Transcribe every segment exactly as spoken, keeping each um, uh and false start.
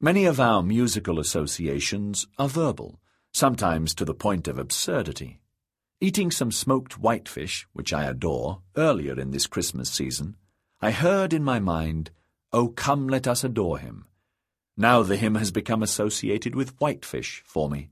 Many of our musical associations are verbal, sometimes to the point of absurdity. Eating some smoked whitefish, which I adore, earlier in this Christmas season, I heard in my mind, "Oh, come let us adore him." Now the hymn has become associated with whitefish for me.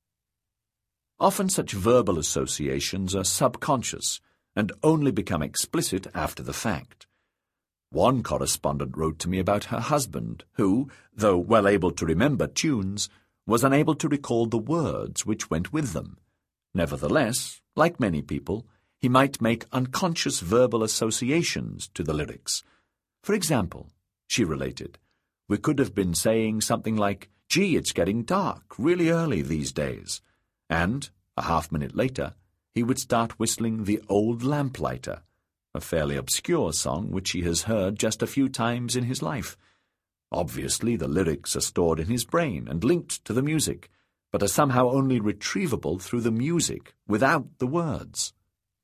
Often such verbal associations are subconscious and only become explicit after the fact. One correspondent wrote to me about her husband, who, though well able to remember tunes, was unable to recall the words which went with them. Nevertheless, like many people, he might make unconscious verbal associations to the lyrics. For example, she related, we could have been saying something like, "Gee, it's getting dark, really early these days," and, a half-minute later, he would start whistling The Old Lamplighter, a fairly obscure song which he has heard just a few times in his life. Obviously, the lyrics are stored in his brain and linked to the music, but are somehow only retrievable through the music without the words.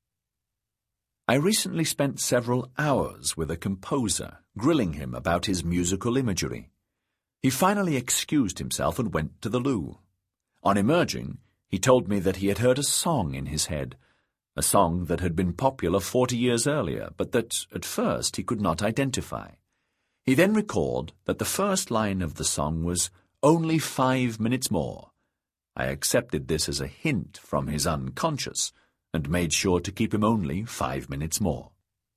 I recently spent several hours with a composer, grilling him about his musical imagery. He finally excused himself and went to the loo. On emerging, he told me that he had heard a song in his head, a song that had been popular forty years earlier, but that, at first, he could not identify. He then recalled that the first line of the song was, "Only five minutes more." I accepted this as a hint from his unconscious, and made sure to keep him only five minutes more.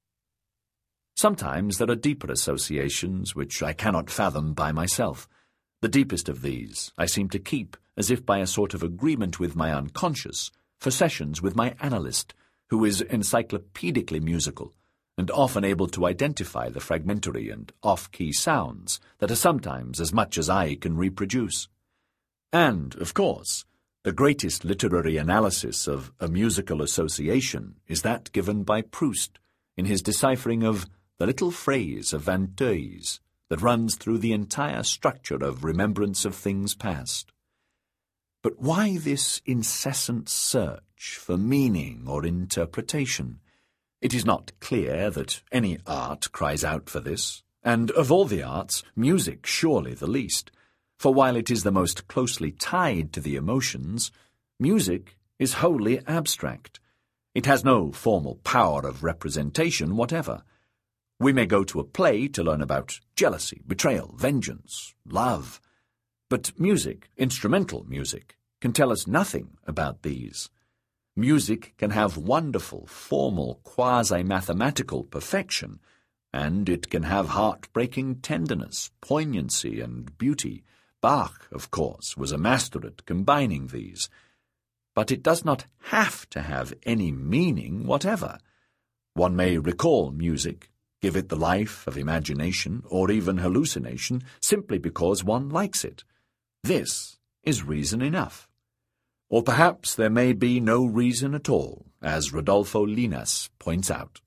Sometimes there are deeper associations which I cannot fathom by myself. The deepest of these I seem to keep, as if by a sort of agreement with my unconscious, for sessions with my analyst, who is encyclopedically musical, and often able to identify the fragmentary and off-key sounds that are sometimes as much as I can reproduce. And, of course, the greatest literary analysis of a musical association is that given by Proust in his deciphering of the little phrase of Vinteuil's that runs through the entire structure of remembrance of things past. But why this incessant search for meaning or interpretation? It is not clear that any art cries out for this, and of all the arts, music surely the least. For while it is the most closely tied to the emotions, music is wholly abstract. It has no formal power of representation whatever. We may go to a play to learn about jealousy, betrayal, vengeance, love. But music, instrumental music, can tell us nothing about these. Music can have wonderful, formal, quasi-mathematical perfection, and it can have heart-breaking tenderness, poignancy, and beauty. Bach, of course, was a master at combining these. But it does not have to have any meaning whatever. One may recall music, give it the life of imagination or even hallucination simply because one likes it. This is reason enough. Or perhaps there may be no reason at all, as Rodolfo Linas points out.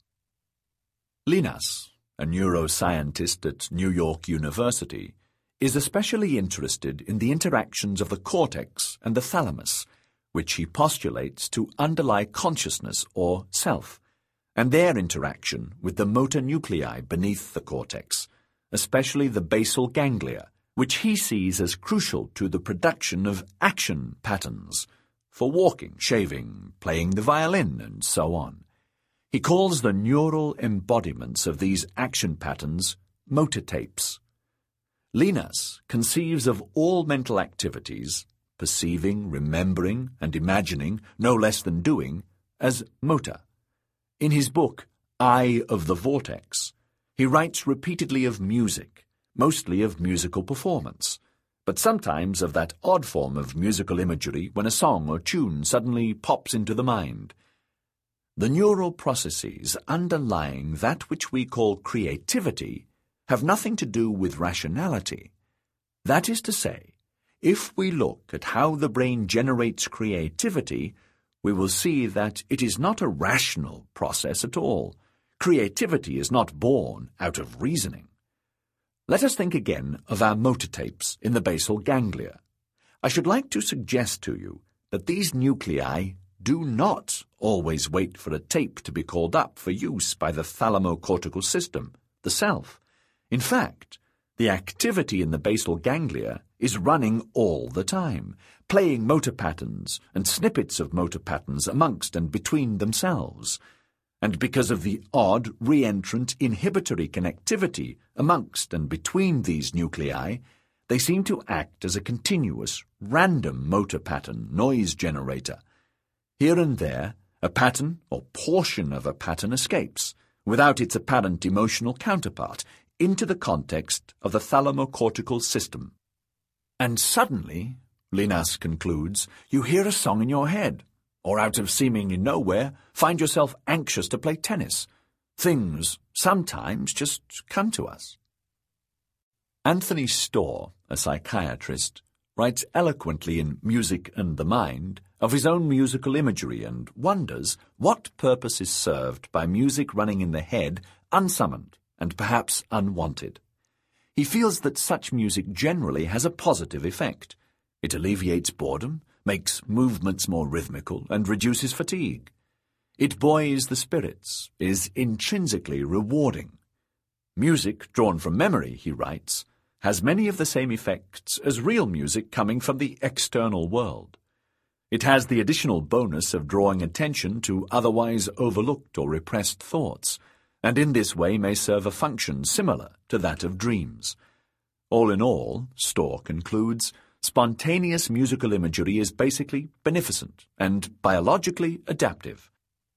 Linas, a neuroscientist at New York University, is especially interested in the interactions of the cortex and the thalamus, which he postulates to underlie consciousness or self, and their interaction with the motor nuclei beneath the cortex, especially the basal ganglia, which he sees as crucial to the production of action patterns, for walking, shaving, playing the violin, and so on. He calls the neural embodiments of these action patterns motor tapes. Linas conceives of all mental activities, perceiving, remembering, and imagining, no less than doing, as motor. In his book, Eye of the Vortex, he writes repeatedly of music, mostly of musical performance, but sometimes of that odd form of musical imagery when a song or tune suddenly pops into the mind. The neural processes underlying that which we call creativity have nothing to do with rationality. That is to say, if we look at how the brain generates creativity, we will see that it is not a rational process at all. Creativity is not born out of reasoning. Let us think again of our motor tapes in the basal ganglia. I should like to suggest to you that these nuclei do not always wait for a tape to be called up for use by the thalamocortical system, the self. In fact, The activity in the basal ganglia is running all the time, playing motor patterns and snippets of motor patterns amongst and between themselves. And because of the odd re-entrant inhibitory connectivity amongst and between these nuclei, they seem to act as a continuous, random motor pattern noise generator. Here and there, a pattern or portion of a pattern escapes, without its apparent emotional counterpart, into the context of the thalamocortical system. And suddenly, Linas concludes, you hear a song in your head, or out of seemingly nowhere, find yourself anxious to play tennis. Things sometimes just come to us. Anthony Storr, a psychiatrist, writes eloquently in Music and the Mind of his own musical imagery and wonders what purpose is served by music running in the head unsummoned and perhaps unwanted. He feels that such music generally has a positive effect. It alleviates boredom, makes movements more rhythmical, and reduces fatigue. It buoys the spirits, is intrinsically rewarding. Music drawn from memory, he writes, has many of the same effects as real music coming from the external world. It has the additional bonus of drawing attention to otherwise overlooked or repressed thoughts, and in this way may serve a function similar to that of dreams. All in all, Storr concludes, spontaneous musical imagery is basically beneficent and biologically adaptive.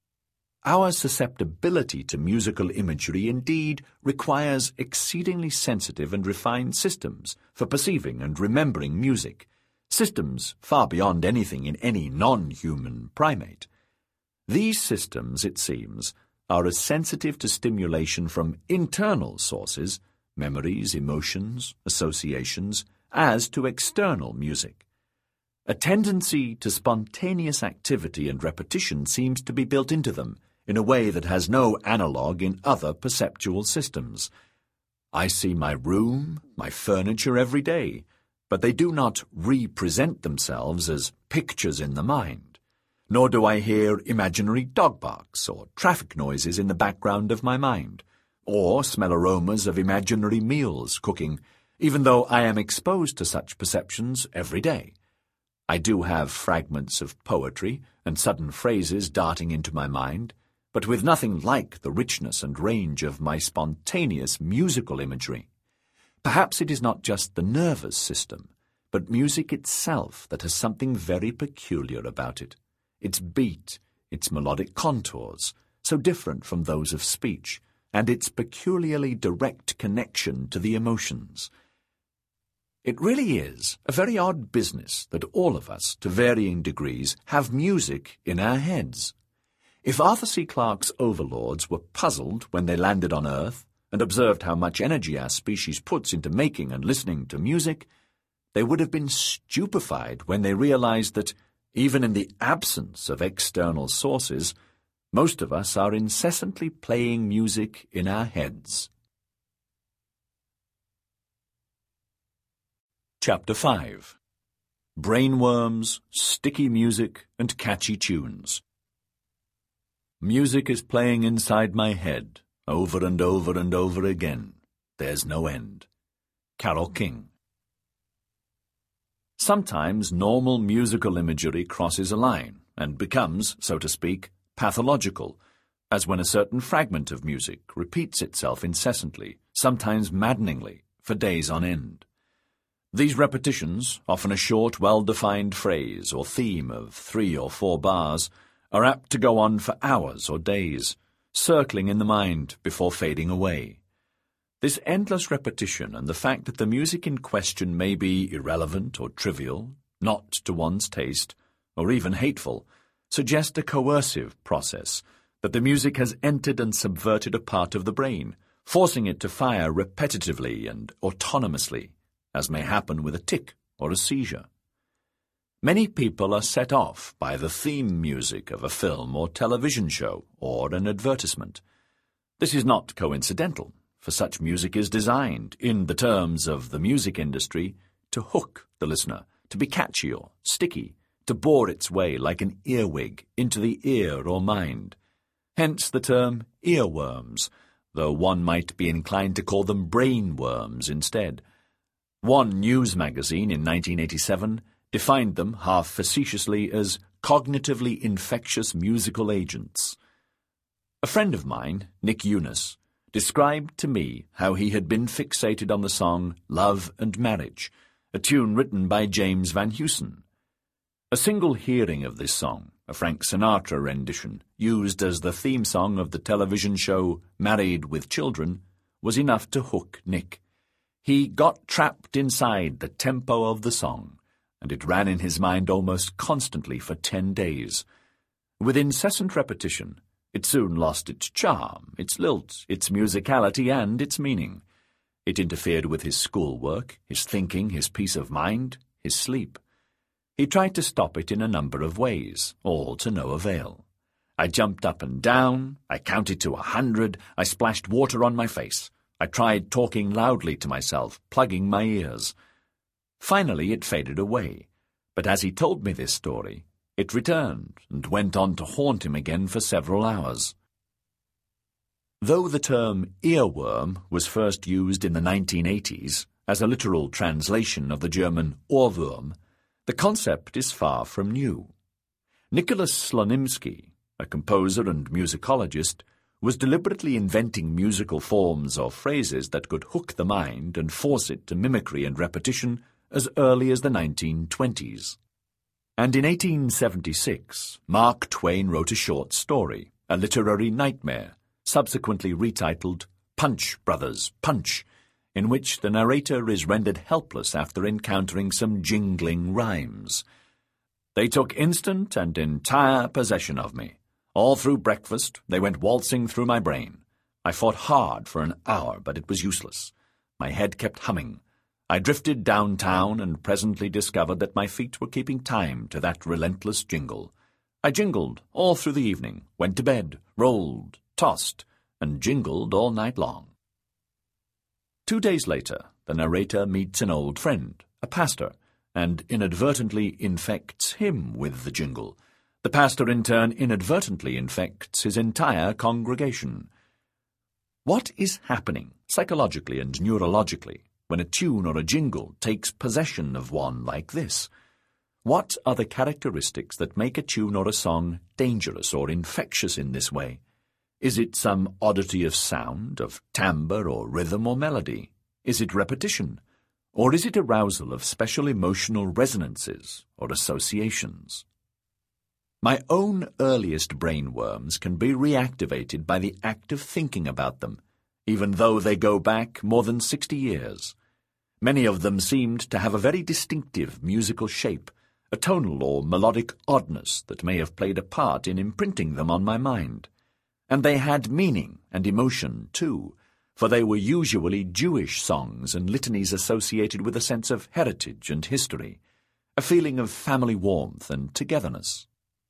Our susceptibility to musical imagery indeed requires exceedingly sensitive and refined systems for perceiving and remembering music, systems far beyond anything in any non-human primate. These systems, it seems, are as sensitive to stimulation from internal sources, memories, emotions, associations, as to external music. A tendency to spontaneous activity and repetition seems to be built into them in a way that has no analogue in other perceptual systems. I see my room, my furniture every day, but they do not represent themselves as pictures in the mind, nor do I hear imaginary dog barks or traffic noises in the background of my mind, or smell aromas of imaginary meals cooking, even though I am exposed to such perceptions every day. I do have fragments of poetry and sudden phrases darting into my mind, but with nothing like the richness and range of my spontaneous musical imagery. Perhaps it is not just the nervous system, but music itself that has something very peculiar about it. Its beat, its melodic contours, so different from those of speech, and its peculiarly direct connection to the emotions. It really is a very odd business that all of us, to varying degrees, have music in our heads. If Arthur C. Clarke's overlords were puzzled when they landed on Earth and observed how much energy our species puts into making and listening to music, they would have been stupefied when they realized that, even in the absence of external sources, most of us are incessantly playing music in our heads. Chapter five. Brainworms, Sticky Music, and Catchy Tunes. Music is playing inside my head, over and over and over again. There's no end. Carole King. Sometimes normal musical imagery crosses a line and becomes, so to speak, pathological, as when a certain fragment of music repeats itself incessantly, sometimes maddeningly, for days on end. These repetitions, often a short, well-defined phrase or theme of three or four bars, are apt to go on for hours or days, circling in the mind before fading away. This endless repetition and the fact that the music in question may be irrelevant or trivial, not to one's taste, or even hateful, suggest a coercive process, that the music has entered and subverted a part of the brain, forcing it to fire repetitively and autonomously, as may happen with a tic or a seizure. Many people are set off by the theme music of a film or television show or an advertisement. This is not coincidental, for such music is designed, in the terms of the music industry, to hook the listener, to be catchy or sticky, to bore its way like an earwig into the ear or mind. Hence the term earworms, though one might be inclined to call them brainworms instead. One news magazine in nineteen eighty-seven defined them, half facetiously, as cognitively infectious musical agents. A friend of mine, Nick Eunice, described to me how he had been fixated on the song Love and Marriage, a tune written by James Van Heusen. A single hearing of this song, a Frank Sinatra rendition, used as the theme song of the television show Married with Children, was enough to hook Nick. He got trapped inside the tempo of the song, and it ran in his mind almost constantly for ten days. With incessant repetition, it soon lost its charm, its lilt, its musicality, and its meaning. It interfered with his schoolwork, his thinking, his peace of mind, his sleep. He tried to stop it in a number of ways, all to no avail. I jumped up and down, I counted to a hundred, I splashed water on my face. I tried talking loudly to myself, plugging my ears. Finally it faded away, but as he told me this story, it returned and went on to haunt him again for several hours. Though the term earworm was first used in the nineteen eighties as a literal translation of the German Ohrwurm, the concept is far from new. Nicholas Slonimsky, a composer and musicologist, was deliberately inventing musical forms or phrases that could hook the mind and force it to mimicry and repetition as early as the nineteen twenties. And in eighteen seventy-six, Mark Twain wrote a short story, a literary nightmare, subsequently retitled Punch, Brothers, Punch, in which the narrator is rendered helpless after encountering some jingling rhymes. They took instant and entire possession of me. All through breakfast, they went waltzing through my brain. I fought hard for an hour, but it was useless. My head kept humming. I drifted downtown and presently discovered that my feet were keeping time to that relentless jingle. I jingled all through the evening, went to bed, rolled, tossed, and jingled all night long. Two days later, the narrator meets an old friend, a pastor, and inadvertently infects him with the jingle. The pastor in turn inadvertently infects his entire congregation. What is happening, psychologically and neurologically, when a tune or a jingle takes possession of one like this? What are the characteristics that make a tune or a song dangerous or infectious in this way? Is it some oddity of sound, of timbre or rhythm or melody? Is it repetition? Or is it arousal of special emotional resonances or associations? My own earliest brainworms can be reactivated by the act of thinking about them, even though they go back more than sixty years. Many of them seemed to have a very distinctive musical shape, a tonal or melodic oddness that may have played a part in imprinting them on my mind. And they had meaning and emotion, too, for they were usually Jewish songs and litanies associated with a sense of heritage and history, a feeling of family warmth and togetherness.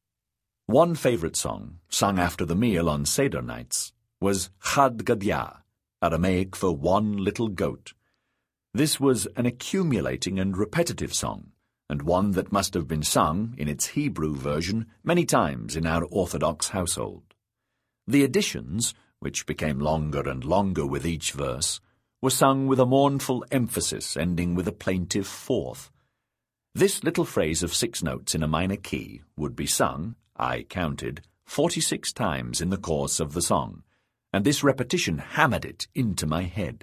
One favorite song, sung after the meal on Seder nights, was Chad Gadya, Aramaic for one little goat. This was an accumulating and repetitive song, and one that must have been sung, in its Hebrew version, many times in our Orthodox household. The additions, which became longer and longer with each verse, were sung with a mournful emphasis ending with a plaintive fourth. This little phrase of six notes in a minor key would be sung, I counted, forty-six times in the course of the song, and this repetition hammered it into my head.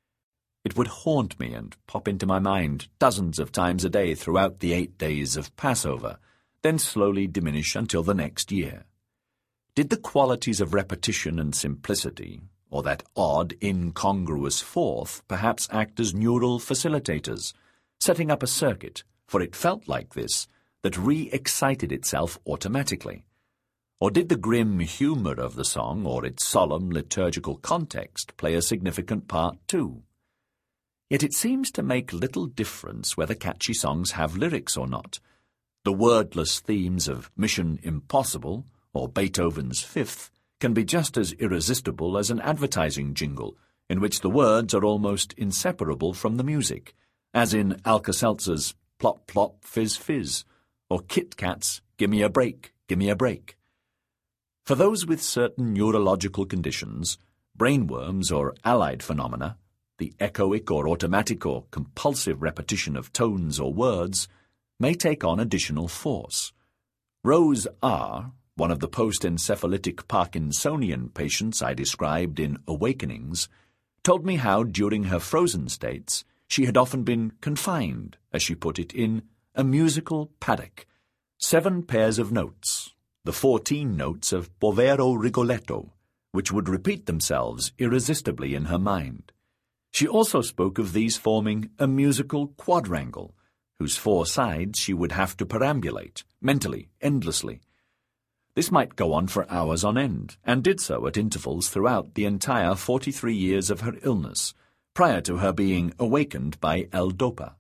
It would haunt me and pop into my mind dozens of times a day throughout the eight days of Passover, then slowly diminish until the next year. Did the qualities of repetition and simplicity, or that odd, incongruous fourth, perhaps act as neural facilitators, setting up a circuit, for it felt like this, that re-excited itself automatically? Or did the grim humour of the song or its solemn liturgical context play a significant part too? Yet it seems to make little difference whether catchy songs have lyrics or not. The wordless themes of Mission Impossible or Beethoven's Fifth can be just as irresistible as an advertising jingle, in which the words are almost inseparable from the music, as in Alka-Seltzer's Plop Plop Fizz Fizz, or Kit Kat's Gimme a Break, Gimme a Break. For those with certain neurological conditions, Brainworms or allied phenomena, the echoic or automatic or compulsive repetition of tones or words, may take on additional force. Rose R., one of the post-encephalitic Parkinsonian patients I described in Awakenings, told me how, during her frozen states, she had often been confined, as she put it, in a musical paddock, seven pairs of notes, the fourteen notes of Povero Rigoletto, which would repeat themselves irresistibly in her mind. She also spoke of these forming a musical quadrangle, whose four sides she would have to perambulate, mentally, endlessly. This might go on for hours on end, and did so at intervals throughout the entire forty-three years of her illness, prior to her being awakened by L-Dopa.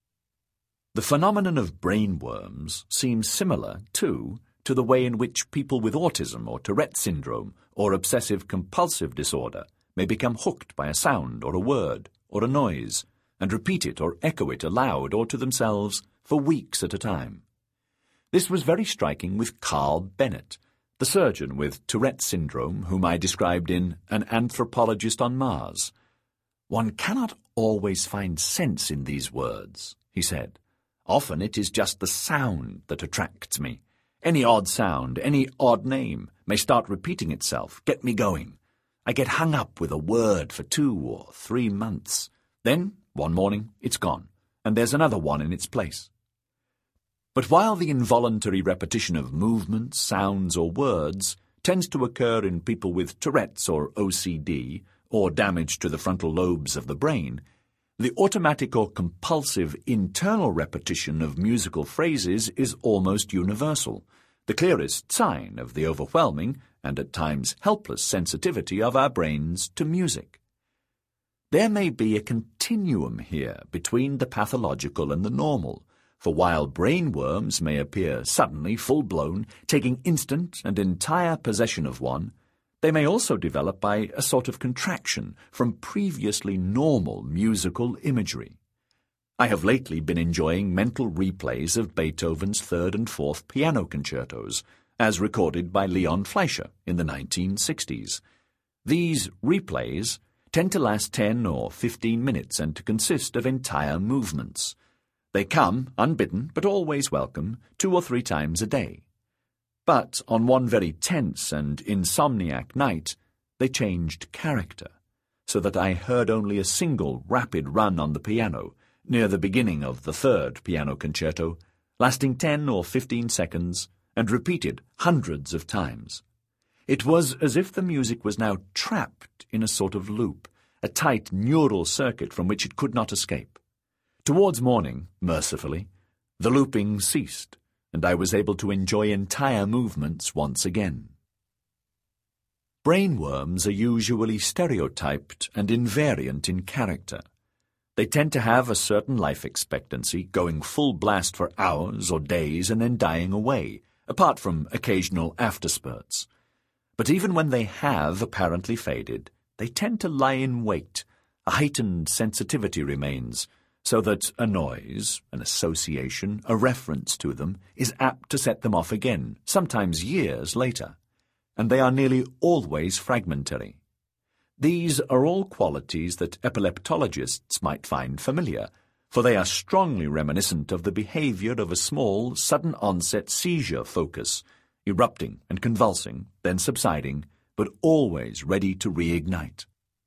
The phenomenon of brainworms seems similar, too, to the way in which people with autism or Tourette syndrome or obsessive-compulsive disorder may become hooked by a sound or a word or a noise, and repeat it or echo it aloud or to themselves for weeks at a time. This was very striking with Carl Bennett, the surgeon with Tourette syndrome whom I described in An Anthropologist on Mars. "One cannot always find sense in these words," he said. "Often it is just the sound that attracts me. Any odd sound, any odd name, may start repeating itself, get me going. I get hung up with a word for two or three months. Then, one morning, it's gone, and there's another one in its place." But while the involuntary repetition of movements, sounds, or words tends to occur in people with Tourette's or O C D, or damage to the frontal lobes of the brain, the automatic or compulsive internal repetition of musical phrases is almost universal, the clearest sign of the overwhelming and at times helpless sensitivity of our brains to music. There may be a continuum here between the pathological and the normal, for while brainworms may appear suddenly full-blown, taking instant and entire possession of one, they may also develop by a sort of contraction from previously normal musical imagery. I have lately been enjoying mental replays of Beethoven's third and fourth piano concertos, as recorded by Leon Fleischer in the nineteen sixties. These replays tend to last ten or fifteen minutes and to consist of entire movements. They come, unbidden but always welcome, two or three times a day. But on one very tense and insomniac night, they changed character, so that I heard only a single rapid run on the piano, near the beginning of the third piano concerto, lasting ten or fifteen seconds, and repeated hundreds of times. It was as if the music was now trapped in a sort of loop, a tight neural circuit from which it could not escape. Towards morning, mercifully, the looping ceased, and I was able to enjoy entire movements once again. Brainworms are usually stereotyped and invariant in character. They tend to have a certain life expectancy, going full blast for hours or days and then dying away, apart from occasional afterspurts. But even when they have apparently faded, they tend to lie in wait. A heightened sensitivity remains, so that a noise, an association, a reference to them is apt to set them off again, sometimes years later, and they are nearly always fragmentary. These are all qualities that epileptologists might find familiar, for they are strongly reminiscent of the behavior of a small, sudden-onset seizure focus, erupting and convulsing, then subsiding, but always ready to reignite.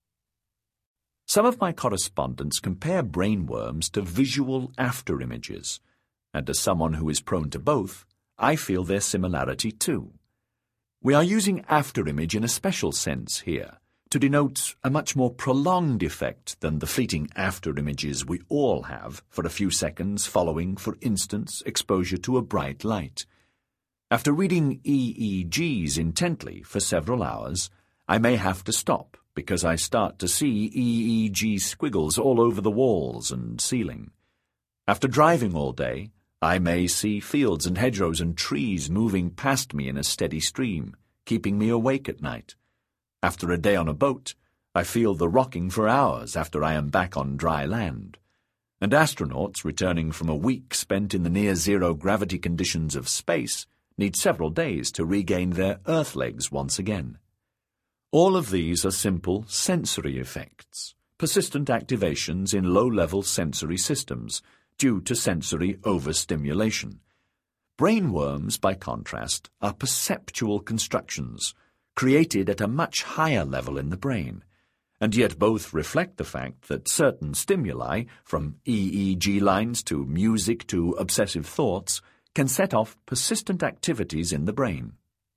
Some of my correspondents compare brainworms to visual afterimages, and as someone who is prone to both, I feel their similarity too. We are using afterimage in a special sense here, to denote a much more prolonged effect than the fleeting afterimages we all have for a few seconds following, for instance, exposure to a bright light. After reading E E Gs intently for several hours, I may have to stop, because I start to see E E G squiggles all over the walls and ceiling. After driving all day, I may see fields and hedgerows and trees moving past me in a steady stream, keeping me awake at night. After a day on a boat, I feel the rocking for hours after I am back on dry land. And astronauts returning from a week spent in the near-zero gravity conditions of space need several days to regain their Earth legs once again. All of these are simple sensory effects, persistent activations in low-level sensory systems due to sensory overstimulation. Brainworms, by contrast, are perceptual constructions, created at a much higher level in the brain, and yet both reflect the fact that certain stimuli, from E E G lines to music to obsessive thoughts, can set off persistent activities in the brain.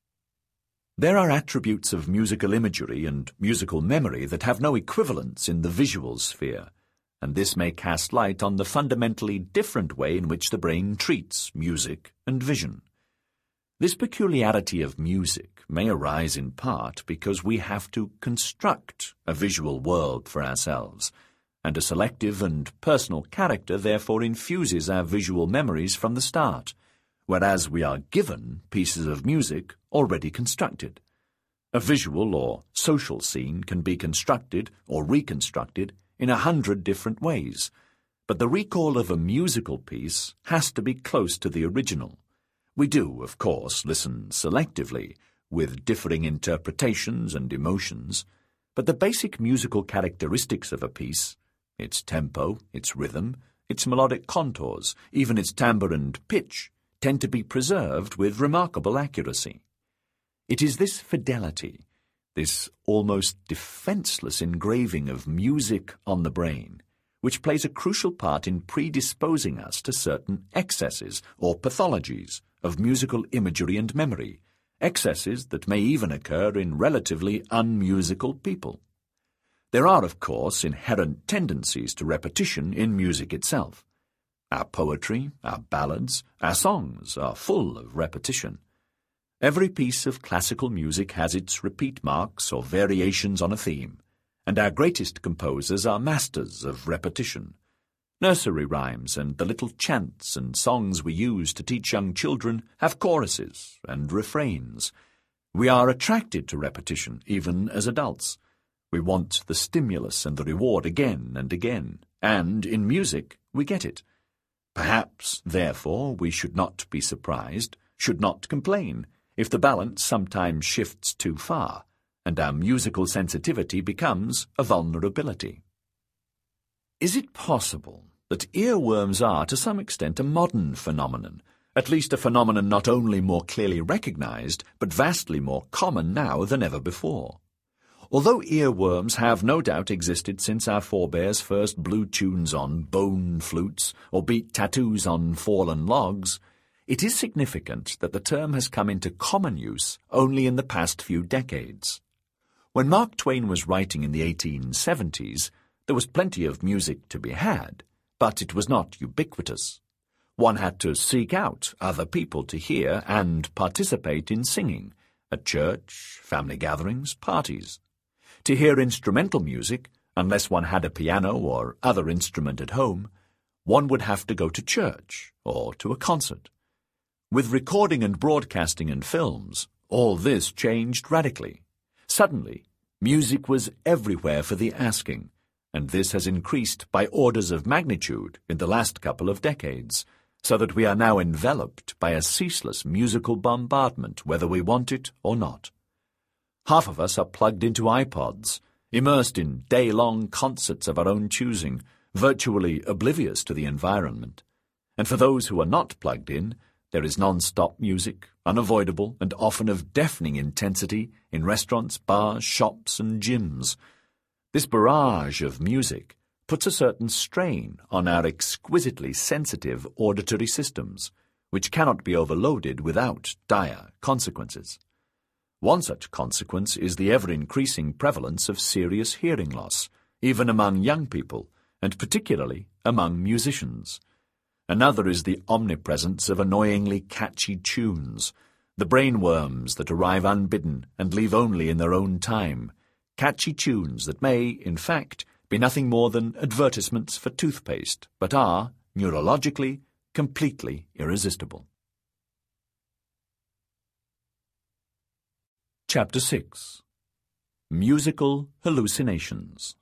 There are attributes of musical imagery and musical memory that have no equivalents in the visual sphere, and this may cast light on the fundamentally different way in which the brain treats music and vision. This peculiarity of music may arise in part because we have to construct a visual world for ourselves, and a selective and personal character therefore infuses our visual memories from the start, whereas we are given pieces of music already constructed. A visual or social scene can be constructed or reconstructed in a hundred different ways, but the recall of a musical piece has to be close to the original. We do, of course, listen selectively, with differing interpretations and emotions, but the basic musical characteristics of a piece, its tempo, its rhythm, its melodic contours, even its timbre and pitch, tend to be preserved with remarkable accuracy. It is this fidelity, this almost defenseless engraving of music on the brain, which plays a crucial part in predisposing us to certain excesses or pathologies of musical imagery and memory, excesses that may even occur in relatively unmusical people. There are, of course, inherent tendencies to repetition in music itself. Our poetry, our ballads, our songs are full of repetition. Every piece of classical music has its repeat marks or variations on a theme, and our greatest composers are masters of repetition. Nursery rhymes and the little chants and songs we use to teach young children have choruses and refrains. We are attracted to repetition, even as adults. We want the stimulus and the reward again and again, and in music we get it. Perhaps, therefore, we should not be surprised, should not complain, if the balance sometimes shifts too far, and our musical sensitivity becomes a vulnerability. Is it possible that earworms are, to some extent, a modern phenomenon, at least a phenomenon not only more clearly recognized, but vastly more common now than ever before? Although earworms have no doubt existed since our forebears first blew tunes on bone flutes or beat tattoos on fallen logs, it is significant that the term has come into common use only in the past few decades. When Mark Twain was writing in the eighteen seventies, there was plenty of music to be had, but it was not ubiquitous. One had to seek out other people to hear and participate in singing, at church, family gatherings, parties. To hear instrumental music, unless one had a piano or other instrument at home, one would have to go to church or to a concert. With recording and broadcasting and films, all this changed radically. Suddenly, music was everywhere for the asking, and this has increased by orders of magnitude in the last couple of decades, so that we are now enveloped by a ceaseless musical bombardment, whether we want it or not. Half of us are plugged into iPods, immersed in day-long concerts of our own choosing, virtually oblivious to the environment. And for those who are not plugged in, there is non-stop music, unavoidable and often of deafening intensity, in restaurants, bars, shops, and gyms. This barrage of music puts a certain strain on our exquisitely sensitive auditory systems, which cannot be overloaded without dire consequences. One such consequence is the ever-increasing prevalence of serious hearing loss, even among young people, and particularly among musicians. Another is the omnipresence of annoyingly catchy tunes, the brainworms that arrive unbidden and leave only in their own time, catchy tunes that may, in fact, be nothing more than advertisements for toothpaste, but are, neurologically, completely irresistible. Chapter six. Musical Hallucinations.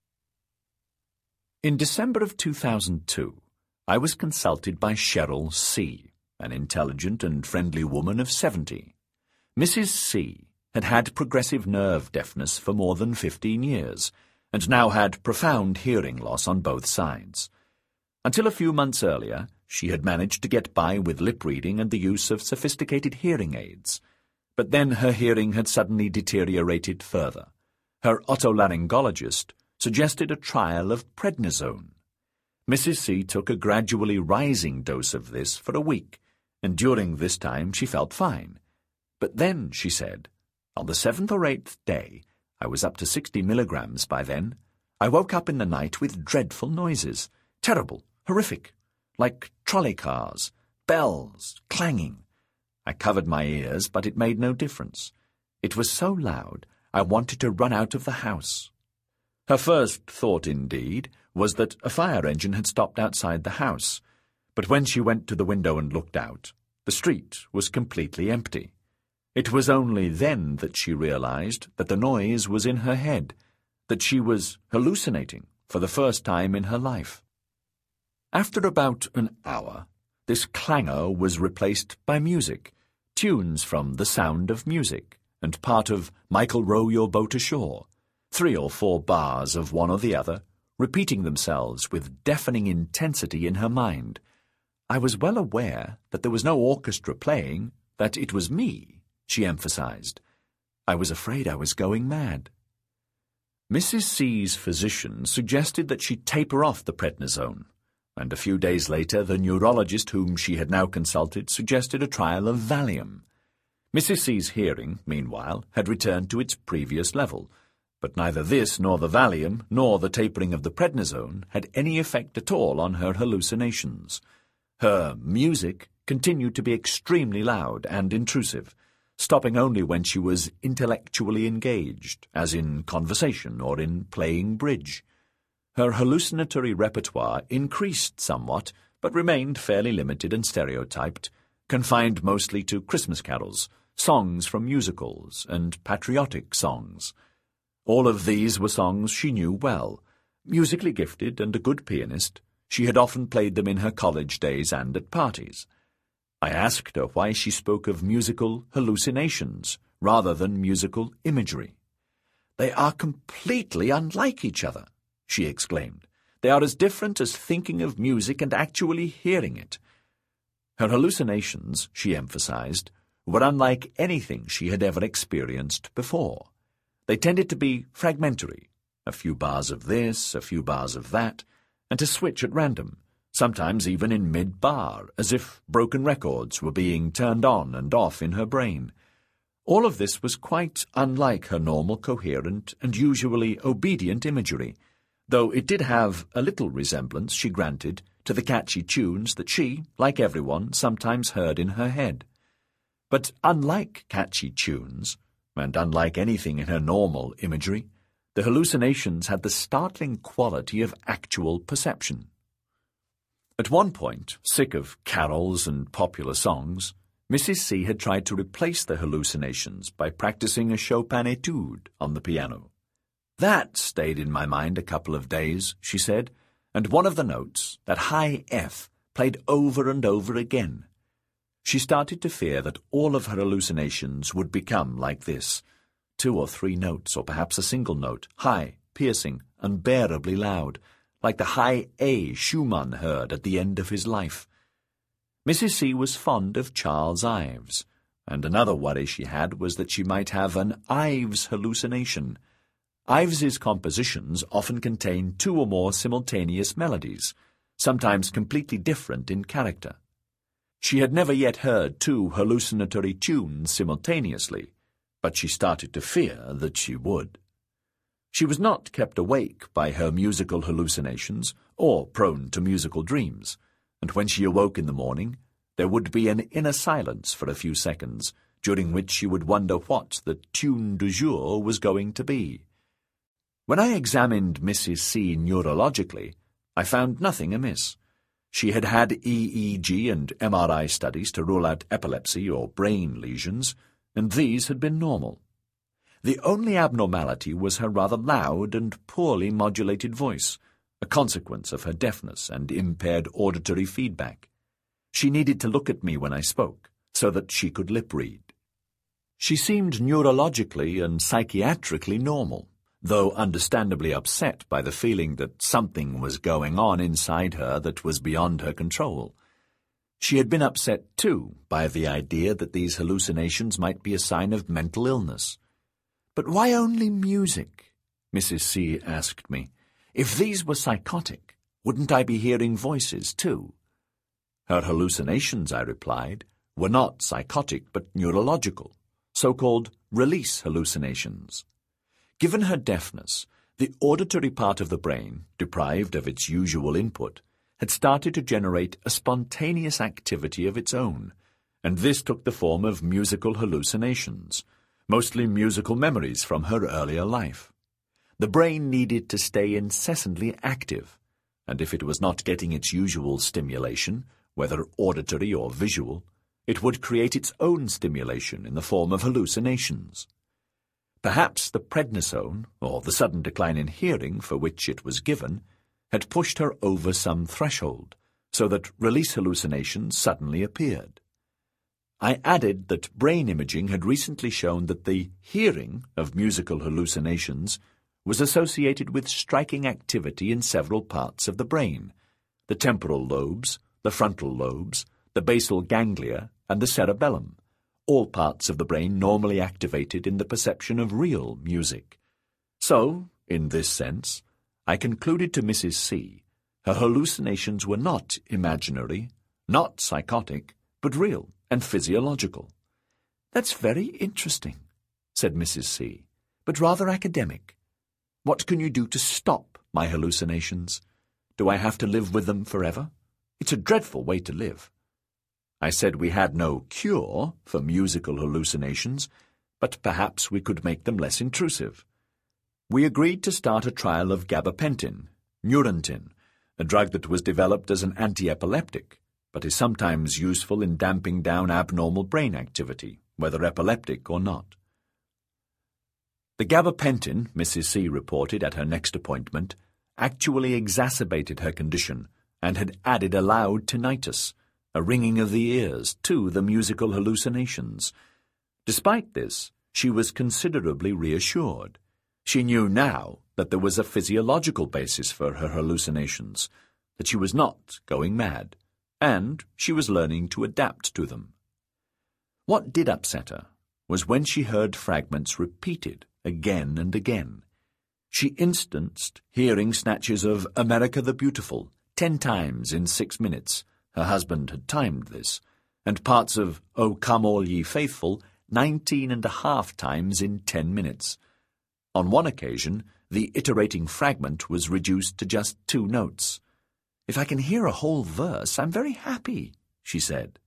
In December of two thousand two, I was consulted by Cheryl C., an intelligent and friendly woman of seventy. Missus C. had had progressive nerve deafness for more than fifteen years, and now had profound hearing loss on both sides. Until a few months earlier, she had managed to get by with lip reading and the use of sophisticated hearing aids. But then her hearing had suddenly deteriorated further. Her otolaryngologist suggested a trial of prednisone. Missus C took a gradually rising dose of this for a week, and during this time she felt fine. But then, she said, on the seventh or eighth day, I was up to sixty milligrams by then, I woke up in the night with dreadful noises, terrible, horrific, like trolley cars, bells, clanging. I covered my ears, but it made no difference. It was so loud, I wanted to run out of the house. Her first thought, indeed, was that a fire engine had stopped outside the house, but when she went to the window and looked out, the street was completely empty. It was only then that she realized that the noise was in her head, that she was hallucinating for the first time in her life. After about an hour, this clangor was replaced by music, tunes from The Sound of Music, and part of Michael Row Your Boat Ashore, three or four bars of one or the other, repeating themselves with deafening intensity in her mind. I was well aware that there was no orchestra playing, that it was me, she emphasized. I was afraid I was going mad. Missus C's physician suggested that she taper off the prednisone, and a few days later the neurologist whom she had now consulted suggested a trial of Valium. Missus C's hearing, meanwhile, had returned to its previous level, but neither this nor the Valium nor the tapering of the prednisone had any effect at all on her hallucinations. Her music continued to be extremely loud and intrusive, stopping only when she was intellectually engaged, as in conversation or in playing bridge. Her hallucinatory repertoire increased somewhat, but remained fairly limited and stereotyped, confined mostly to Christmas carols, songs from musicals, and patriotic songs. All of these were songs she knew well. Musically gifted and a good pianist, she had often played them in her college days and at parties. I asked her why she spoke of musical hallucinations rather than musical imagery. "They are completely unlike each other," she exclaimed. "They are as different as thinking of music and actually hearing it." Her hallucinations, she emphasized, were unlike anything she had ever experienced before. They tended to be fragmentary, a few bars of this, a few bars of that, and to switch at random, sometimes even in mid-bar, as if broken records were being turned on and off in her brain. All of this was quite unlike her normal coherent and usually obedient imagery, though it did have a little resemblance, she granted, to the catchy tunes that she, like everyone, sometimes heard in her head. But unlike catchy tunes, and unlike anything in her normal imagery, the hallucinations had the startling quality of actual perception. At one point, sick of carols and popular songs, Missus C had tried to replace the hallucinations by practicing a Chopin etude on the piano. "That stayed in my mind a couple of days," she said, "and one of the notes, that high F, played over and over again." She started to fear that all of her hallucinations would become like this, two or three notes, or perhaps a single note, high, piercing, unbearably loud, like the high A Schumann heard at the end of his life. Missus C was fond of Charles Ives, and another worry she had was that she might have an Ives hallucination. Ives's compositions often contain two or more simultaneous melodies, sometimes completely different in character. She had never yet heard two hallucinatory tunes simultaneously, but she started to fear that she would. She was not kept awake by her musical hallucinations or prone to musical dreams, and when she awoke in the morning, there would be an inner silence for a few seconds, during which she would wonder what the tune du jour was going to be. When I examined Missus C neurologically, I found nothing amiss. She had had E E G and M R I studies to rule out epilepsy or brain lesions, and these had been normal. The only abnormality was her rather loud and poorly modulated voice, a consequence of her deafness and impaired auditory feedback. She needed to look at me when I spoke, so that she could lip read. She seemed neurologically and psychiatrically normal, though understandably upset by the feeling that something was going on inside her that was beyond her control. She had been upset, too, by the idea that these hallucinations might be a sign of mental illness. "But why only music?" Missus C asked me. "If these were psychotic, wouldn't I be hearing voices, too?" Her hallucinations, I replied, were not psychotic but neurological, so-called release hallucinations. Given her deafness, the auditory part of the brain, deprived of its usual input, had started to generate a spontaneous activity of its own, and this took the form of musical hallucinations, mostly musical memories from her earlier life. The brain needed to stay incessantly active, and if it was not getting its usual stimulation, whether auditory or visual, it would create its own stimulation in the form of hallucinations. Perhaps the prednisone, or the sudden decline in hearing for which it was given, had pushed her over some threshold, so that release hallucinations suddenly appeared. I added that brain imaging had recently shown that the hearing of musical hallucinations was associated with striking activity in several parts of the brain, the temporal lobes, the frontal lobes, the basal ganglia, and the cerebellum, all parts of the brain normally activated in the perception of real music. So, in this sense, I concluded to Missus C, her hallucinations were not imaginary, not psychotic, but real and physiological. "That's very interesting," said Missus C, "but rather academic. What can you do to stop my hallucinations? Do I have to live with them forever? It's a dreadful way to live." I said we had no cure for musical hallucinations, but perhaps we could make them less intrusive. We agreed to start a trial of gabapentin, Neurontin, a drug that was developed as an anti-epileptic, but is sometimes useful in damping down abnormal brain activity, whether epileptic or not. The gabapentin, Missus C reported at her next appointment, actually exacerbated her condition and had added a loud tinnitus, a ringing of the ears, to the musical hallucinations. Despite this, she was considerably reassured. She knew now that there was a physiological basis for her hallucinations, that she was not going mad, and she was learning to adapt to them. What did upset her was when she heard fragments repeated again and again. She instanced hearing snatches of America the Beautiful ten times in six minutes, her husband had timed this, and parts of O Come All Ye Faithful nineteen and a half times in ten minutes. On one occasion, the iterating fragment was reduced to just two notes. "If I can hear a whole verse, I'm very happy," she said.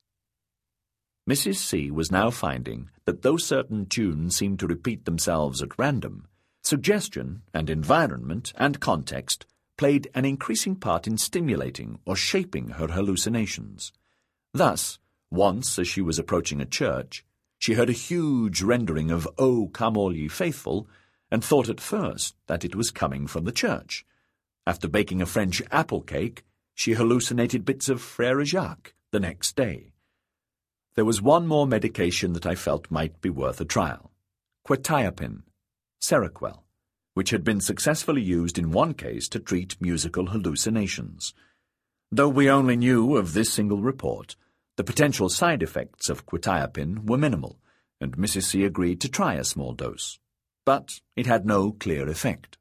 Missus C was now finding that though certain tunes seemed to repeat themselves at random, suggestion and environment and context played an increasing part in stimulating or shaping her hallucinations. Thus, once as she was approaching a church, she heard a huge rendering of O Come All Ye Faithful and thought at first that it was coming from the church. After baking a French apple cake, she hallucinated bits of Frère Jacques the next day. There was one more medication that I felt might be worth a trial: quetiapine, Seroquel, which had been successfully used in one case to treat musical hallucinations. Though we only knew of this single report, the potential side effects of quetiapine were minimal, and Missus C agreed to try a small dose. But it had no clear effect.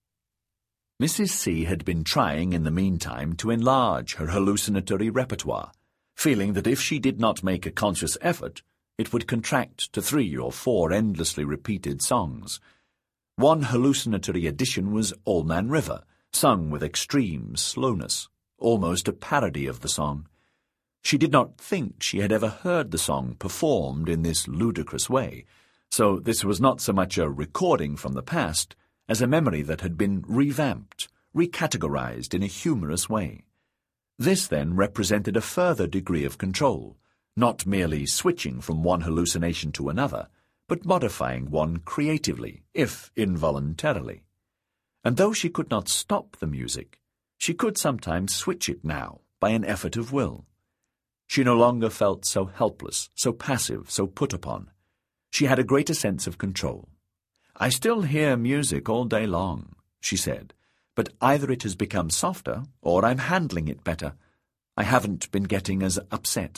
Missus C had been trying in the meantime to enlarge her hallucinatory repertoire, feeling that if she did not make a conscious effort, it would contract to three or four endlessly repeated songs. One hallucinatory addition was Old Man River, sung with extreme slowness, almost a parody of the song. She did not think she had ever heard the song performed in this ludicrous way, so this was not so much a recording from the past as a memory that had been revamped, recategorized in a humorous way. This then represented a further degree of control, not merely switching from one hallucination to another, but modifying one creatively, if involuntarily. And though she could not stop the music, she could sometimes switch it now by an effort of will. She no longer felt so helpless, so passive, so put upon. She had a greater sense of control. "I still hear music all day long," she said, "but either it has become softer or I'm handling it better. I haven't been getting as upset."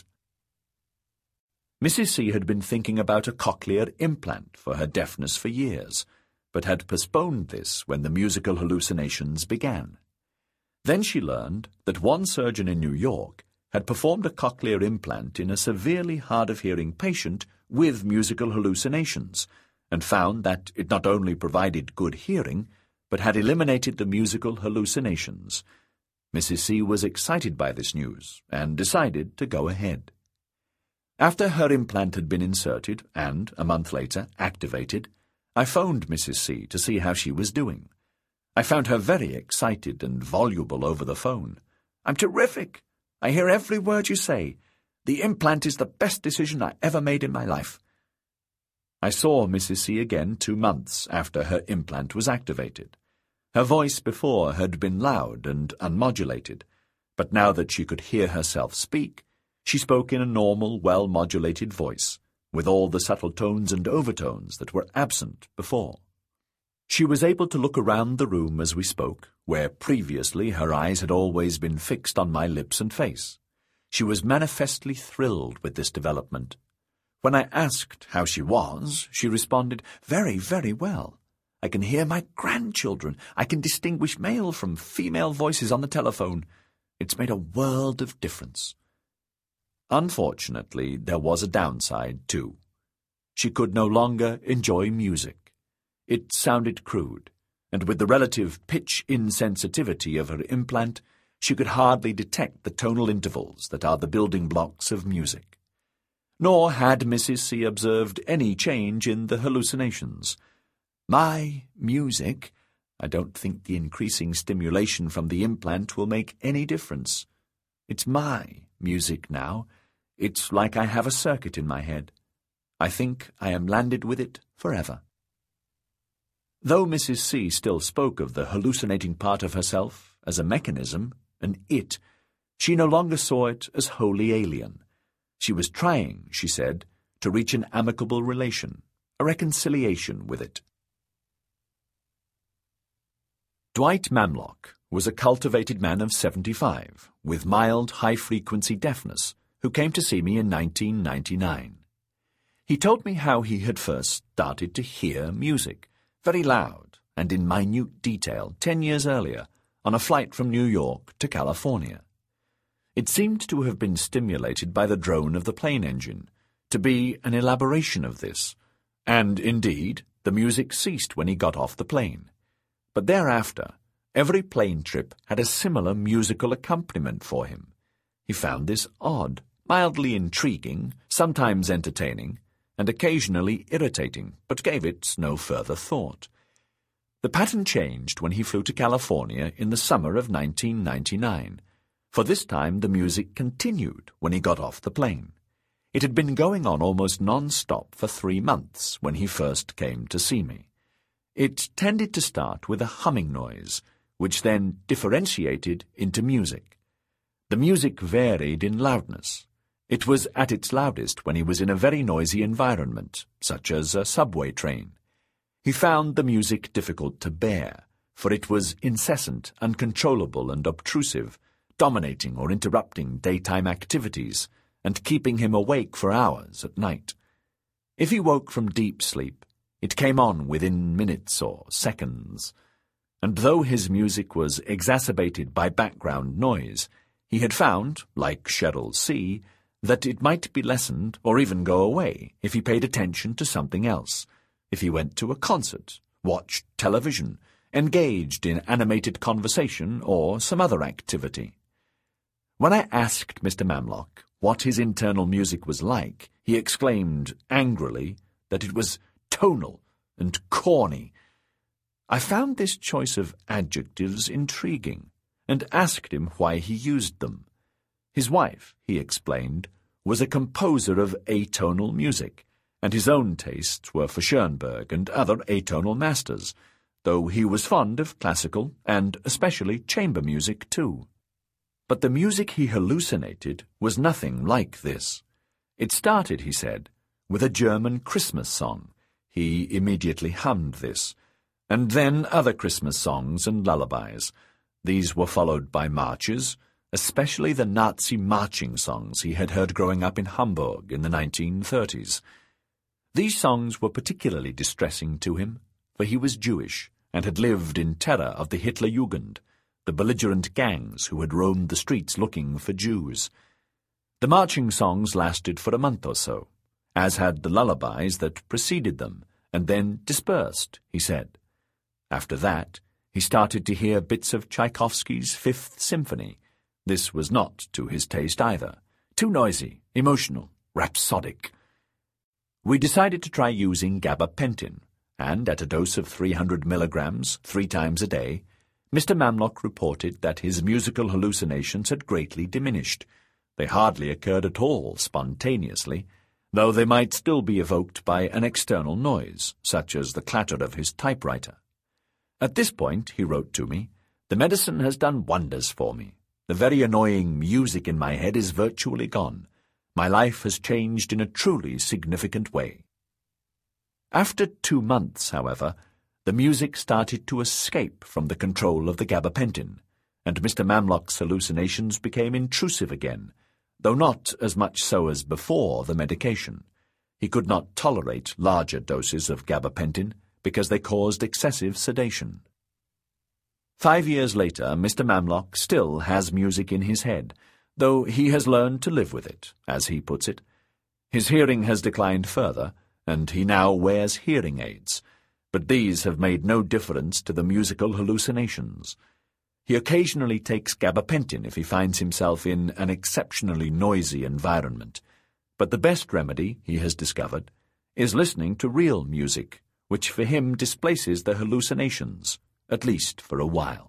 Missus C had been thinking about a cochlear implant for her deafness for years, but had postponed this when the musical hallucinations began. Then she learned that one surgeon in New York had performed a cochlear implant in a severely hard-of-hearing patient with musical hallucinations, and found that it not only provided good hearing, but had eliminated the musical hallucinations. Missus C was excited by this news, and decided to go ahead. After her implant had been inserted, and, a month later, activated, I phoned Missus C to see how she was doing. I found her very excited and voluble over the phone. "I'm terrific! I hear every word you say. The implant is the best decision I ever made in my life." I saw Missus C again two months after her implant was activated. Her voice before had been loud and unmodulated, but now that she could hear herself speak, she spoke in a normal, well-modulated voice, with all the subtle tones and overtones that were absent before. She was able to look around the room as we spoke, where previously her eyes had always been fixed on my lips and face. She was manifestly thrilled with this development. When I asked how she was, she responded, "Very, very well. I can hear my grandchildren. I can distinguish male from female voices on the telephone. It's made a world of difference." Unfortunately, there was a downside, too. She could no longer enjoy music. It sounded crude, and with the relative pitch insensitivity of her implant, she could hardly detect the tonal intervals that are the building blocks of music. Nor had Missus C observed any change in the hallucinations. "My music? I don't think the increasing stimulation from the implant will make any difference. It's my music now. It's like I have a circuit in my head. I think I am landed with it forever." Though Missus C still spoke of the hallucinating part of herself as a mechanism, an it, she no longer saw it as wholly alien. She was trying, she said, to reach an amicable relation, a reconciliation with it. Dwight Mamlock was a cultivated man of seventy-five, with mild, high-frequency deafness, who came to see me in nineteen ninety-nine. He told me how he had first started to hear music, very loud and in minute detail, ten years earlier, on a flight from New York to California. It seemed to have been stimulated by the drone of the plane engine, to be an elaboration of this, and, indeed, the music ceased when he got off the plane. But thereafter, every plane trip had a similar musical accompaniment for him. He found this odd, mildly intriguing, sometimes entertaining, and occasionally irritating, but gave it no further thought. The pattern changed when he flew to California in the summer of nineteen ninety-nine, for this time the music continued when he got off the plane. It had been going on almost non-stop for three months when he first came to see me. It tended to start with a humming noise, which then differentiated into music. The music varied in loudness. It was at its loudest when he was in a very noisy environment, such as a subway train. He found the music difficult to bear, for it was incessant, uncontrollable, and obtrusive, dominating or interrupting daytime activities, and keeping him awake for hours at night. If he woke from deep sleep, it came on within minutes or seconds, and though his music was exacerbated by background noise, he had found, like Cheryl C., that it might be lessened or even go away if he paid attention to something else, if he went to a concert, watched television, engaged in animated conversation or some other activity. When I asked Mister Mamlock what his internal music was like, he exclaimed angrily that it was tonal and corny. I found this choice of adjectives intriguing, and asked him why he used them. His wife, he explained, was a composer of atonal music, and his own tastes were for Schoenberg and other atonal masters, though he was fond of classical and especially chamber music too. But the music he hallucinated was nothing like this. It started, he said, with a German Christmas song. He immediately hummed this, and then other Christmas songs and lullabies. These were followed by marches, especially the Nazi marching songs he had heard growing up in Hamburg in the nineteen thirties. These songs were particularly distressing to him, for he was Jewish and had lived in terror of the Hitlerjugend, the belligerent gangs who had roamed the streets looking for Jews. The marching songs lasted for a month or so, as had the lullabies that preceded them, and then dispersed, he said. After that, he started to hear bits of Tchaikovsky's Fifth Symphony. This was not to his taste either. Too noisy, emotional, rhapsodic. We decided to try using gabapentin, and at a dose of three hundred milligrams three times a day, Mister Mamlock reported that his musical hallucinations had greatly diminished. They hardly occurred at all spontaneously, though they might still be evoked by an external noise, such as the clatter of his typewriter. At this point, he wrote to me, the medicine has done wonders for me. The very annoying music in my head is virtually gone. My life has changed in a truly significant way. After two months, however, the music started to escape from the control of the gabapentin, and Mister Mamlock's hallucinations became intrusive again, though not as much so as before the medication. He could not tolerate larger doses of gabapentin because they caused excessive sedation. Five years later, Mister Mamlock still has music in his head, though he has learned to live with it, as he puts it. His hearing has declined further, and he now wears hearing aids, but these have made no difference to the musical hallucinations. He occasionally takes gabapentin if he finds himself in an exceptionally noisy environment, but the best remedy, he has discovered, is listening to real music, which for him displaces the hallucinations, at least for a while.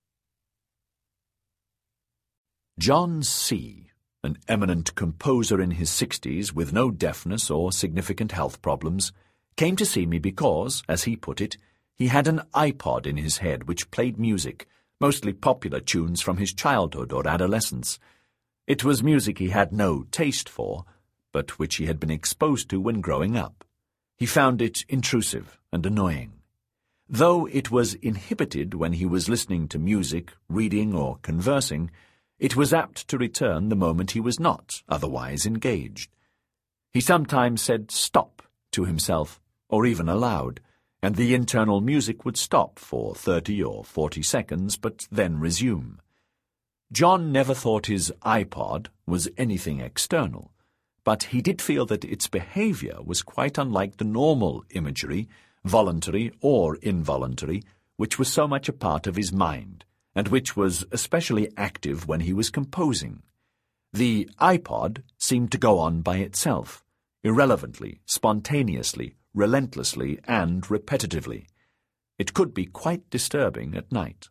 John C., an eminent composer in his sixties with no deafness or significant health problems, came to see me because, as he put it, he had an iPod in his head which played music, mostly popular tunes from his childhood or adolescence. It was music he had no taste for, but which he had been exposed to when growing up. He found it intrusive and annoying. Though it was inhibited when he was listening to music, reading, or conversing, it was apt to return the moment he was not otherwise engaged. He sometimes said "stop" to himself, or even aloud, and the internal music would stop for thirty or forty seconds, but then resume. John never thought his iPod was anything external, but he did feel that its behavior was quite unlike the normal imagery, voluntary or involuntary, which was so much a part of his mind, and which was especially active when he was composing. The iPod seemed to go on by itself, irrelevantly, spontaneously, relentlessly, and repetitively. It could be quite disturbing at night.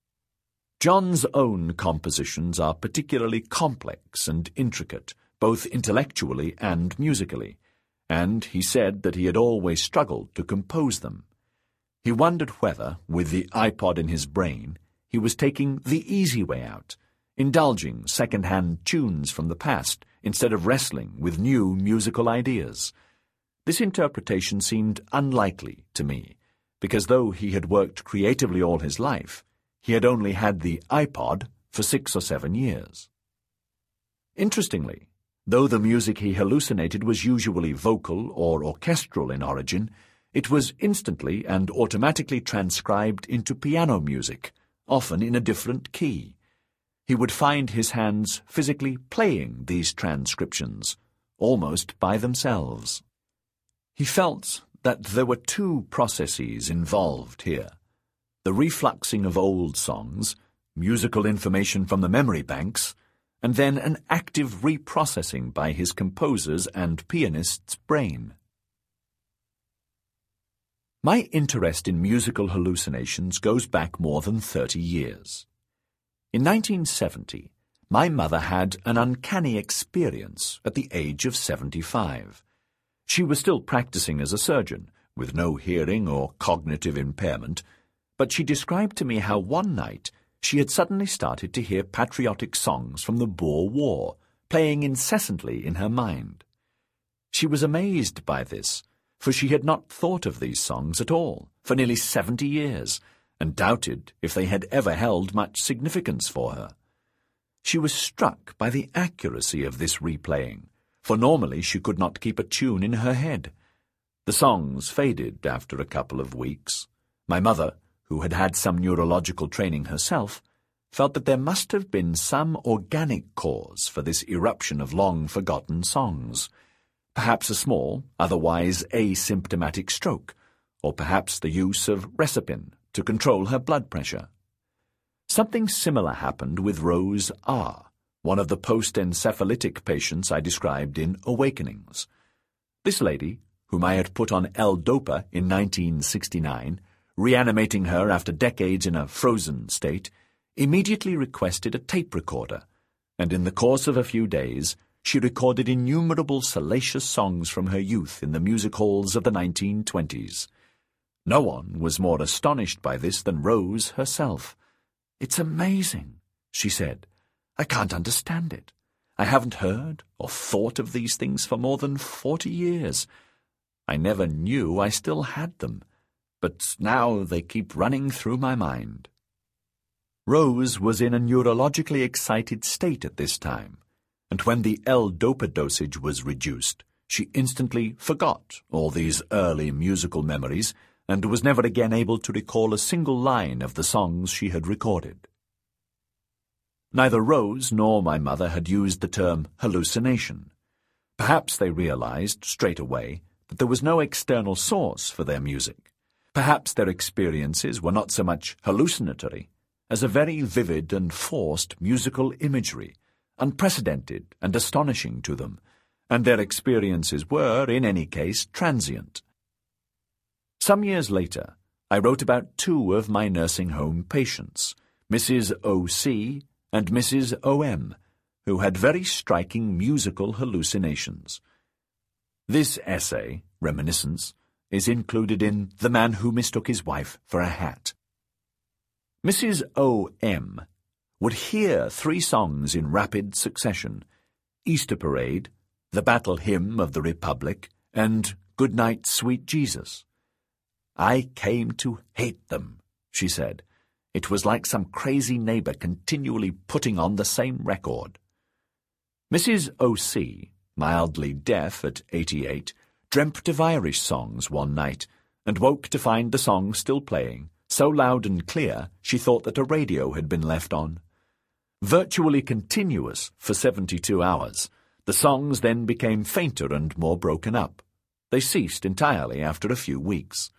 John's own compositions are particularly complex and intricate, both intellectually and musically, and he said that he had always struggled to compose them. He wondered whether, with the iPod in his brain, he was taking the easy way out, indulging second-hand tunes from the past instead of wrestling with new musical ideas. This interpretation seemed unlikely to me, because though he had worked creatively all his life, he had only had the iPod for six or seven years. Interestingly, though the music he hallucinated was usually vocal or orchestral in origin, it was instantly and automatically transcribed into piano music, often in a different key. He would find his hands physically playing these transcriptions, almost by themselves. He felt that there were two processes involved here: the refluxing of old songs, musical information from the memory banks, and then an active reprocessing by his composer's and pianist's brain. My interest in musical hallucinations goes back more than thirty years. In nineteen seventy, my mother had an uncanny experience at the age of seventy-five. She was still practicing as a surgeon, with no hearing or cognitive impairment, but she described to me how one night she had suddenly started to hear patriotic songs from the Boer War, playing incessantly in her mind. She was amazed by this, for she had not thought of these songs at all for nearly seventy years, and doubted if they had ever held much significance for her. She was struck by the accuracy of this replaying, for normally she could not keep a tune in her head. The songs faded after a couple of weeks. My mother, who had had some neurological training herself, felt that there must have been some organic cause for this eruption of long-forgotten songs. Perhaps a small, otherwise asymptomatic stroke, or perhaps the use of Resipin to control her blood pressure. Something similar happened with Rose R., one of the post-encephalitic patients I described in Awakenings. This lady, whom I had put on L-Dopa in nineteen sixty-nine, reanimating her after decades in a frozen state, immediately requested a tape recorder, and in the course of a few days she recorded innumerable salacious songs from her youth in the music halls of the nineteen twenties. No one was more astonished by this than Rose herself. "It's amazing," she said. "I can't understand it. I haven't heard or thought of these things for more than forty years. I never knew I still had them, but now they keep running through my mind." Rose was in a neurologically excited state at this time, and when the L-Dopa dosage was reduced, she instantly forgot all these early musical memories and was never again able to recall a single line of the songs she had recorded. Neither Rose nor my mother had used the term hallucination. Perhaps they realized straight away that there was no external source for their music. Perhaps their experiences were not so much hallucinatory as a very vivid and forced musical imagery, unprecedented and astonishing to them, and their experiences were, in any case, transient. Some years later, I wrote about two of my nursing home patients, Missus O C and Missus O M, who had very striking musical hallucinations. This essay, Reminiscence, is included in The Man Who Mistook His Wife for a Hat. Missus O M would hear three songs in rapid succession: Easter Parade, The Battle Hymn of the Republic, and Good Night, Sweet Jesus. "I came to hate them," she said. "It was like some crazy neighbour continually putting on the same record." Missus O C, mildly deaf at eighty-eight, dreamt of Irish songs one night, and woke to find the song still playing, so loud and clear she thought that a radio had been left on. Virtually continuous for seventy-two hours, the songs then became fainter and more broken up. They ceased entirely after a few weeks.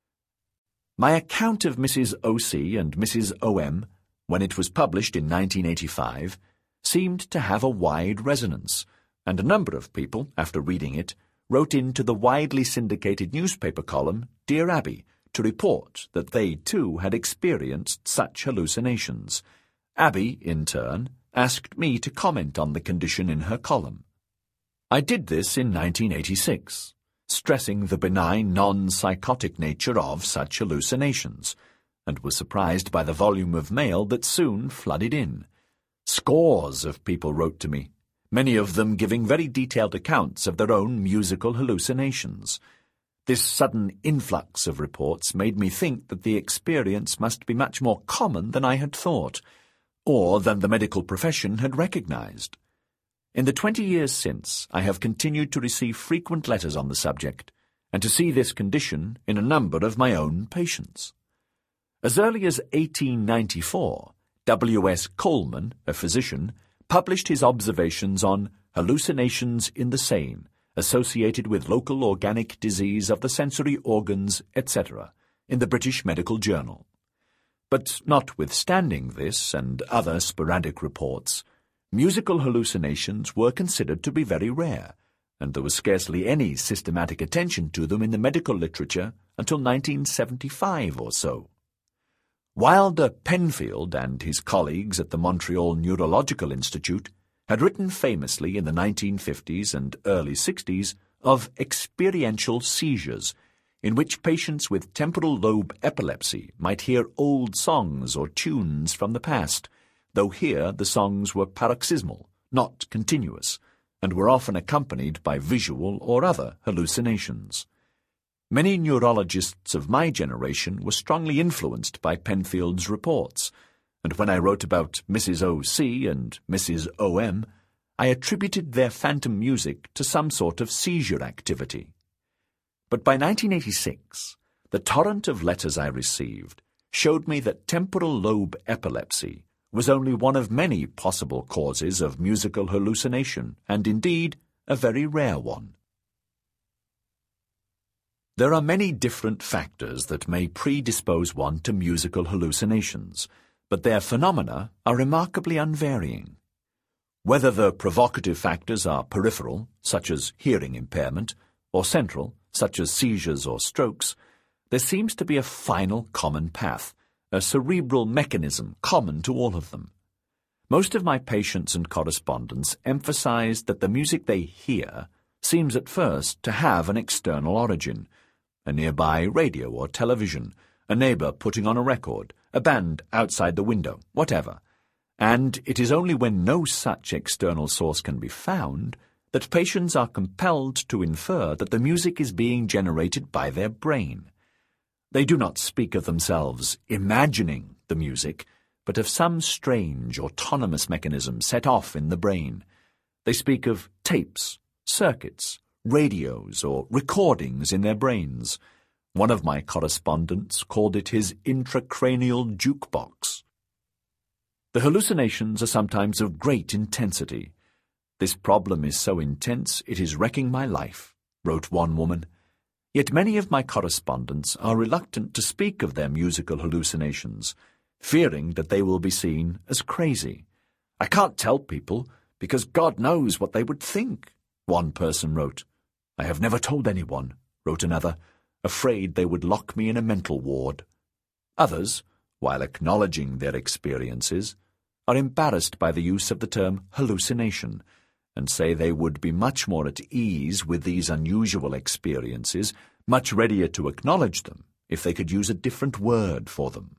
My account of Missus O C and Missus O M, when it was published in nineteen eighty-five, seemed to have a wide resonance, and a number of people, after reading it, wrote into the widely syndicated newspaper column Dear Abby to report that they too had experienced such hallucinations. Abby, in turn, asked me to comment on the condition in her column. I did this in nineteen eighty-six. Stressing the benign, non-psychotic nature of such hallucinations, and was surprised by the volume of mail that soon flooded in. Scores of people wrote to me, many of them giving very detailed accounts of their own musical hallucinations. This sudden influx of reports made me think that the experience must be much more common than I had thought, or than the medical profession had recognized. In the twenty years since, I have continued to receive frequent letters on the subject, and to see this condition in a number of my own patients. As early as eighteen ninety-four, W S Coleman, a physician, published his observations on hallucinations in the sane, associated with local organic disease of the sensory organs, et cetera, in the British Medical Journal. But notwithstanding this and other sporadic reports, musical hallucinations were considered to be very rare, and there was scarcely any systematic attention to them in the medical literature until nineteen seventy-five or so. Wilder Penfield and his colleagues at the Montreal Neurological Institute had written famously in the nineteen fifties and early sixties of experiential seizures, in which patients with temporal lobe epilepsy might hear old songs or tunes from the past, though here the songs were paroxysmal, not continuous, and were often accompanied by visual or other hallucinations. Many neurologists of my generation were strongly influenced by Penfield's reports, and when I wrote about Missus O C and Missus O M, I attributed their phantom music to some sort of seizure activity. But by nineteen eighty-six, the torrent of letters I received showed me that temporal lobe epilepsy was only one of many possible causes of musical hallucination, and indeed a very rare one. There are many different factors that may predispose one to musical hallucinations, but their phenomena are remarkably unvarying. Whether the provocative factors are peripheral, such as hearing impairment, or central, such as seizures or strokes, there seems to be a final common path, a cerebral mechanism common to all of them. Most of my patients and correspondents emphasized that the music they hear seems at first to have an external origin, a nearby radio or television, a neighbor putting on a record, a band outside the window, whatever. And it is only when no such external source can be found that patients are compelled to infer that the music is being generated by their brain. They do not speak of themselves imagining the music, but of some strange autonomous mechanism set off in the brain. They speak of tapes, circuits, radios, or recordings in their brains. One of my correspondents called it his intracranial jukebox. The hallucinations are sometimes of great intensity. "This problem is so intense it is wrecking my life," wrote one woman. Yet many of my correspondents are reluctant to speak of their musical hallucinations, fearing that they will be seen as crazy. "I can't tell people, because God knows what they would think," one person wrote. "I have never told anyone," wrote another, afraid they would lock me in a mental ward. Others, while acknowledging their experiences, are embarrassed by the use of the term hallucination, and say they would be much more at ease with these unusual experiences, much readier to acknowledge them, if they could use a different word for them.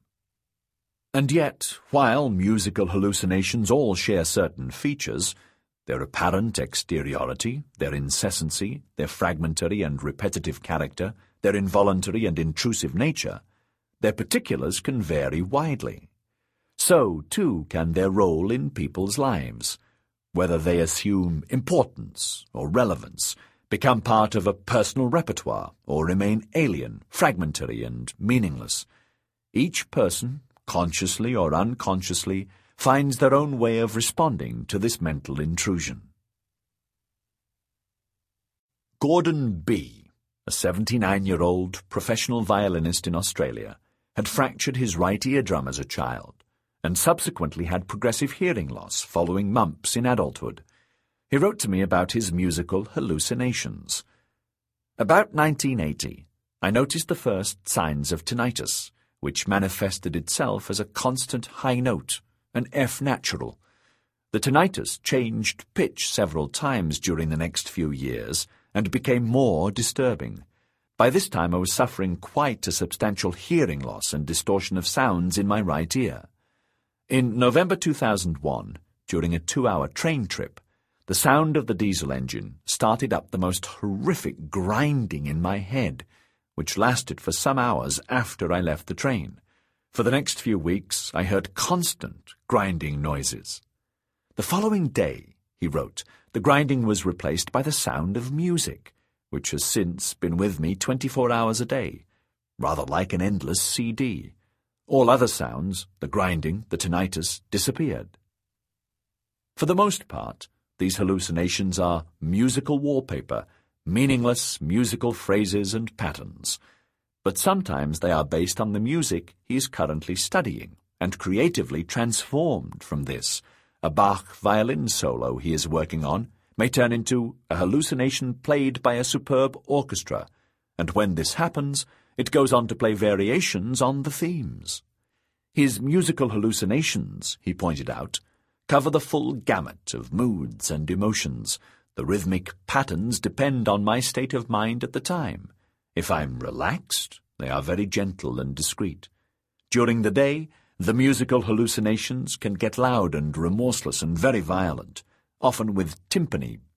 And yet, while musical hallucinations all share certain features, their apparent exteriority, their incessancy, their fragmentary and repetitive character, their involuntary and intrusive nature, their particulars can vary widely. So, too, can their role in people's lives, whether they assume importance or relevance, become part of a personal repertoire, or remain alien, fragmentary, and meaningless. Each person, consciously or unconsciously, finds their own way of responding to this mental intrusion. Gordon B., a seventy-nine-year-old professional violinist in Australia, had fractured his right eardrum as a child, and subsequently had progressive hearing loss following mumps in adulthood. He wrote to me about his musical hallucinations. "About nineteen eighty, I noticed the first signs of tinnitus, which manifested itself as a constant high note, an F natural. The tinnitus changed pitch several times during the next few years and became more disturbing. By this time I was suffering quite a substantial hearing loss and distortion of sounds in my right ear. In November two thousand one, during a two-hour train trip, the sound of the diesel engine started up the most horrific grinding in my head, which lasted for some hours after I left the train. For the next few weeks, I heard constant grinding noises. The following day, he wrote, the grinding was replaced by the sound of music, which has since been with me twenty-four hours a day, rather like an endless C D. All other sounds, the grinding, the tinnitus, disappeared. For the most part, these hallucinations are musical wallpaper, meaningless musical phrases and patterns. But sometimes they are based on the music he is currently studying, and creatively transformed from this. A Bach violin solo he is working on may turn into a hallucination played by a superb orchestra, and when this happens, it goes on to play variations on the themes. His musical hallucinations, he pointed out, cover the full gamut of moods and emotions. The rhythmic patterns depend on my state of mind at the time. If I'm relaxed, they are very gentle and discreet. During the day, the musical hallucinations can get loud and remorseless and very violent, often with timpani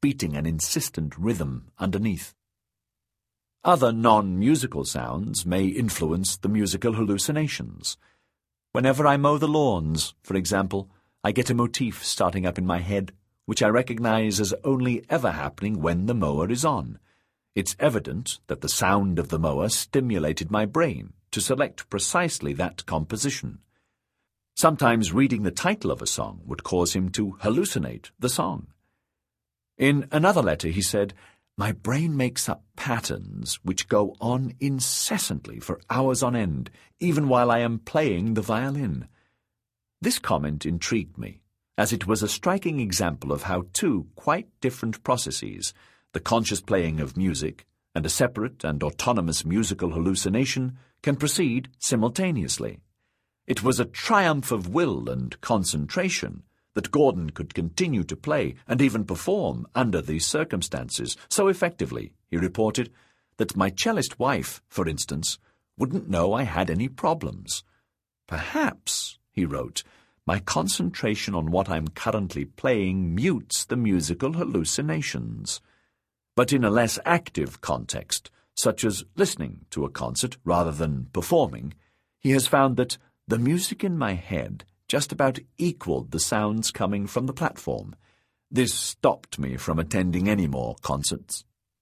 beating an insistent rhythm underneath. Other non-musical sounds may influence the musical hallucinations. Whenever I mow the lawns, for example, I get a motif starting up in my head, which I recognize as only ever happening when the mower is on. It's evident that the sound of the mower stimulated my brain to select precisely that composition. Sometimes reading the title of a song would cause him to hallucinate the song. In another letter he said, "My brain makes up patterns which go on incessantly for hours on end, even while I am playing the violin." This comment intrigued me, as it was a striking example of how two quite different processes, the conscious playing of music and a separate and autonomous musical hallucination, can proceed simultaneously. It was a triumph of will and concentration that Gordon could continue to play and even perform under these circumstances so effectively, he reported, that my cellist wife, for instance, wouldn't know I had any problems. "Perhaps," he wrote, "my concentration on what I'm currently playing mutes the musical hallucinations." But in a less active context, such as listening to a concert rather than performing, he has found that the music in my head just about equaled the sounds coming from the platform. This stopped me from attending any more concerts.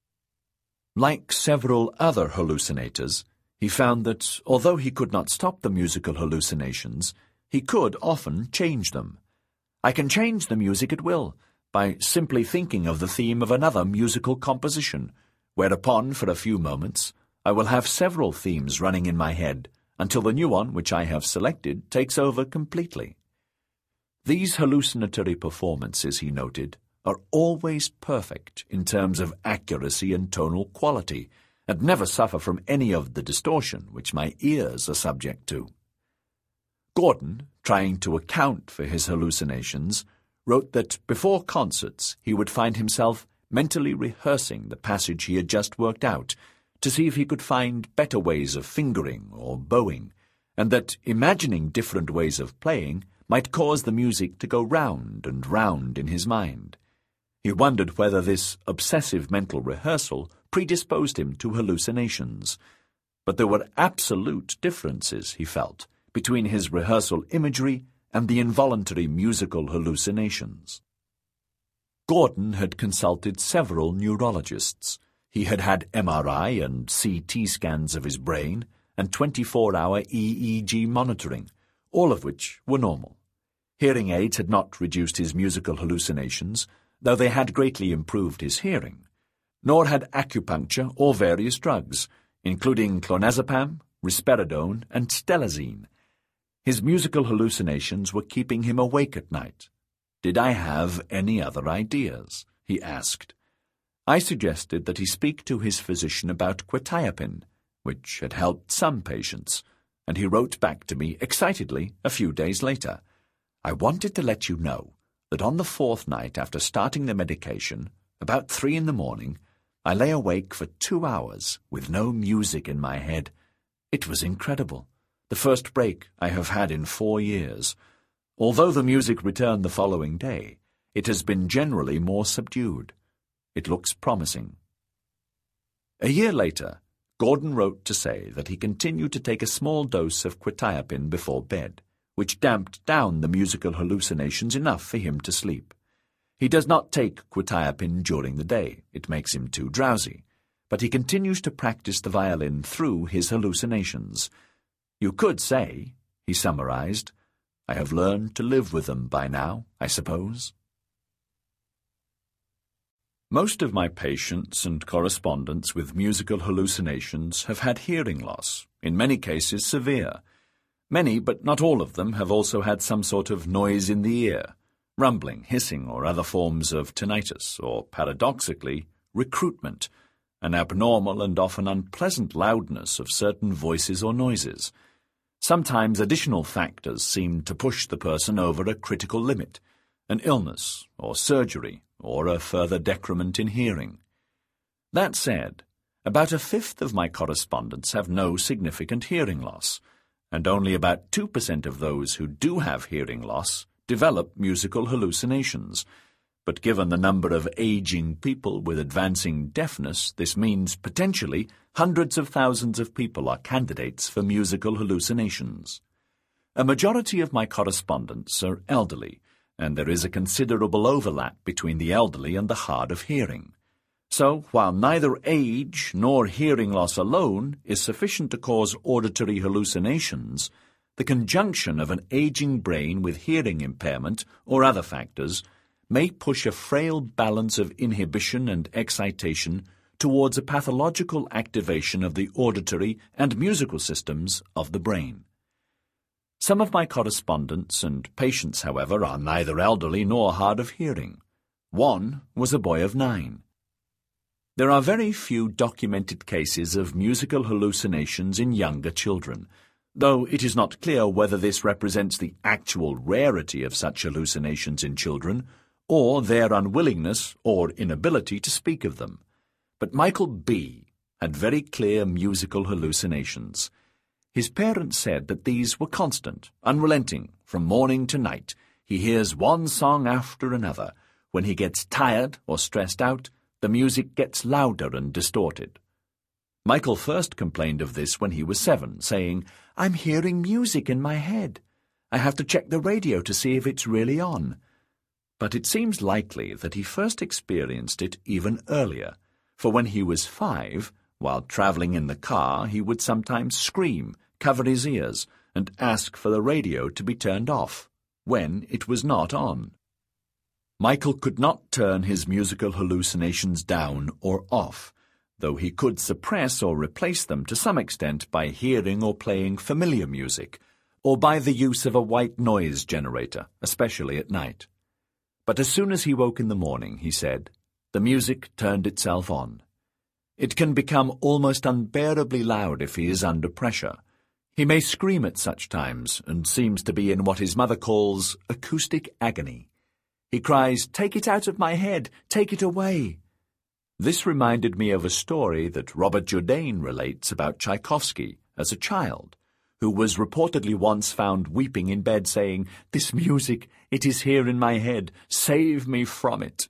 Like several other hallucinators, he found that, although he could not stop the musical hallucinations, he could often change them. "I can change the music at will, by simply thinking of the theme of another musical composition, whereupon, for a few moments, I will have several themes running in my head, until the new one which I have selected takes over completely." These hallucinatory performances, he noted, are always perfect in terms of accuracy and tonal quality, and never suffer from any of the distortion which my ears are subject to. Gordon, trying to account for his hallucinations, wrote that before concerts he would find himself mentally rehearsing the passage he had just worked out, to see if he could find better ways of fingering or bowing, and that imagining different ways of playing might cause the music to go round and round in his mind. He wondered whether this obsessive mental rehearsal predisposed him to hallucinations, but there were absolute differences, he felt, between his rehearsal imagery and the involuntary musical hallucinations. Gordon had consulted several neurologists. He had had M R I and C T scans of his brain and twenty-four hour E E G monitoring, all of which were normal. Hearing aids had not reduced his musical hallucinations, though they had greatly improved his hearing, nor had acupuncture or various drugs, including clonazepam, risperidone, and stelazine. His musical hallucinations were keeping him awake at night. "Did I have any other ideas?" he asked. I suggested that he speak to his physician about quetiapine, which had helped some patients, and he wrote back to me excitedly a few days later. "I wanted to let you know that on the fourth night after starting the medication, about three in the morning, I lay awake for two hours with no music in my head. It was incredible, the first break I have had in four years. Although the music returned the following day, it has been generally more subdued. It looks promising." A year later, Gordon wrote to say that he continued to take a small dose of quetiapine before bed, which damped down the musical hallucinations enough for him to sleep. He does not take quetiapine during the day. It makes him too drowsy. But he continues to practice the violin through his hallucinations. "You could say," he summarized, "I have learned to live with them by now, I suppose." Most of my patients and correspondents with musical hallucinations have had hearing loss, in many cases severe. Many, but not all of them, have also had some sort of noise in the ear, rumbling, hissing, or other forms of tinnitus, or, paradoxically, recruitment, an abnormal and often unpleasant loudness of certain voices or noises. Sometimes additional factors seem to push the person over a critical limit, an illness, or surgery, or a further decrement in hearing. That said, about a fifth of my correspondents have no significant hearing loss, and only about two percent of those who do have hearing loss develop musical hallucinations. But given the number of aging people with advancing deafness, this means potentially hundreds of thousands of people are candidates for musical hallucinations. A majority of my correspondents are elderly, and there is a considerable overlap between the elderly and the hard of hearing. So, while neither age nor hearing loss alone is sufficient to cause auditory hallucinations, the conjunction of an aging brain with hearing impairment or other factors may push a frail balance of inhibition and excitation towards a pathological activation of the auditory and musical systems of the brain. Some of my correspondents and patients, however, are neither elderly nor hard of hearing. One was a boy of nine. There are very few documented cases of musical hallucinations in younger children, though it is not clear whether this represents the actual rarity of such hallucinations in children or their unwillingness or inability to speak of them. But Michael B. had very clear musical hallucinations. His parents said that these were constant, unrelenting, from morning to night. He hears one song after another. When he gets tired or stressed out, the music gets louder and distorted. Michael first complained of this when he was seven, saying, "I'm hearing music in my head. I have to check the radio to see if it's really on." But it seems likely that he first experienced it even earlier, for when he was five, while travelling in the car, he would sometimes scream, cover his ears, and ask for the radio to be turned off, when it was not on. Michael could not turn his musical hallucinations down or off, though he could suppress or replace them to some extent by hearing or playing familiar music, or by the use of a white noise generator, especially at night. But as soon as he woke in the morning, he said, the music turned itself on. It can become almost unbearably loud if he is under pressure. He may scream at such times and seems to be in what his mother calls acoustic agony. He cries, "Take it out of my head! Take it away!" This reminded me of a story that Robert Jourdain relates about Tchaikovsky as a child, who was reportedly once found weeping in bed saying, "This music, it is here in my head. Save me from it."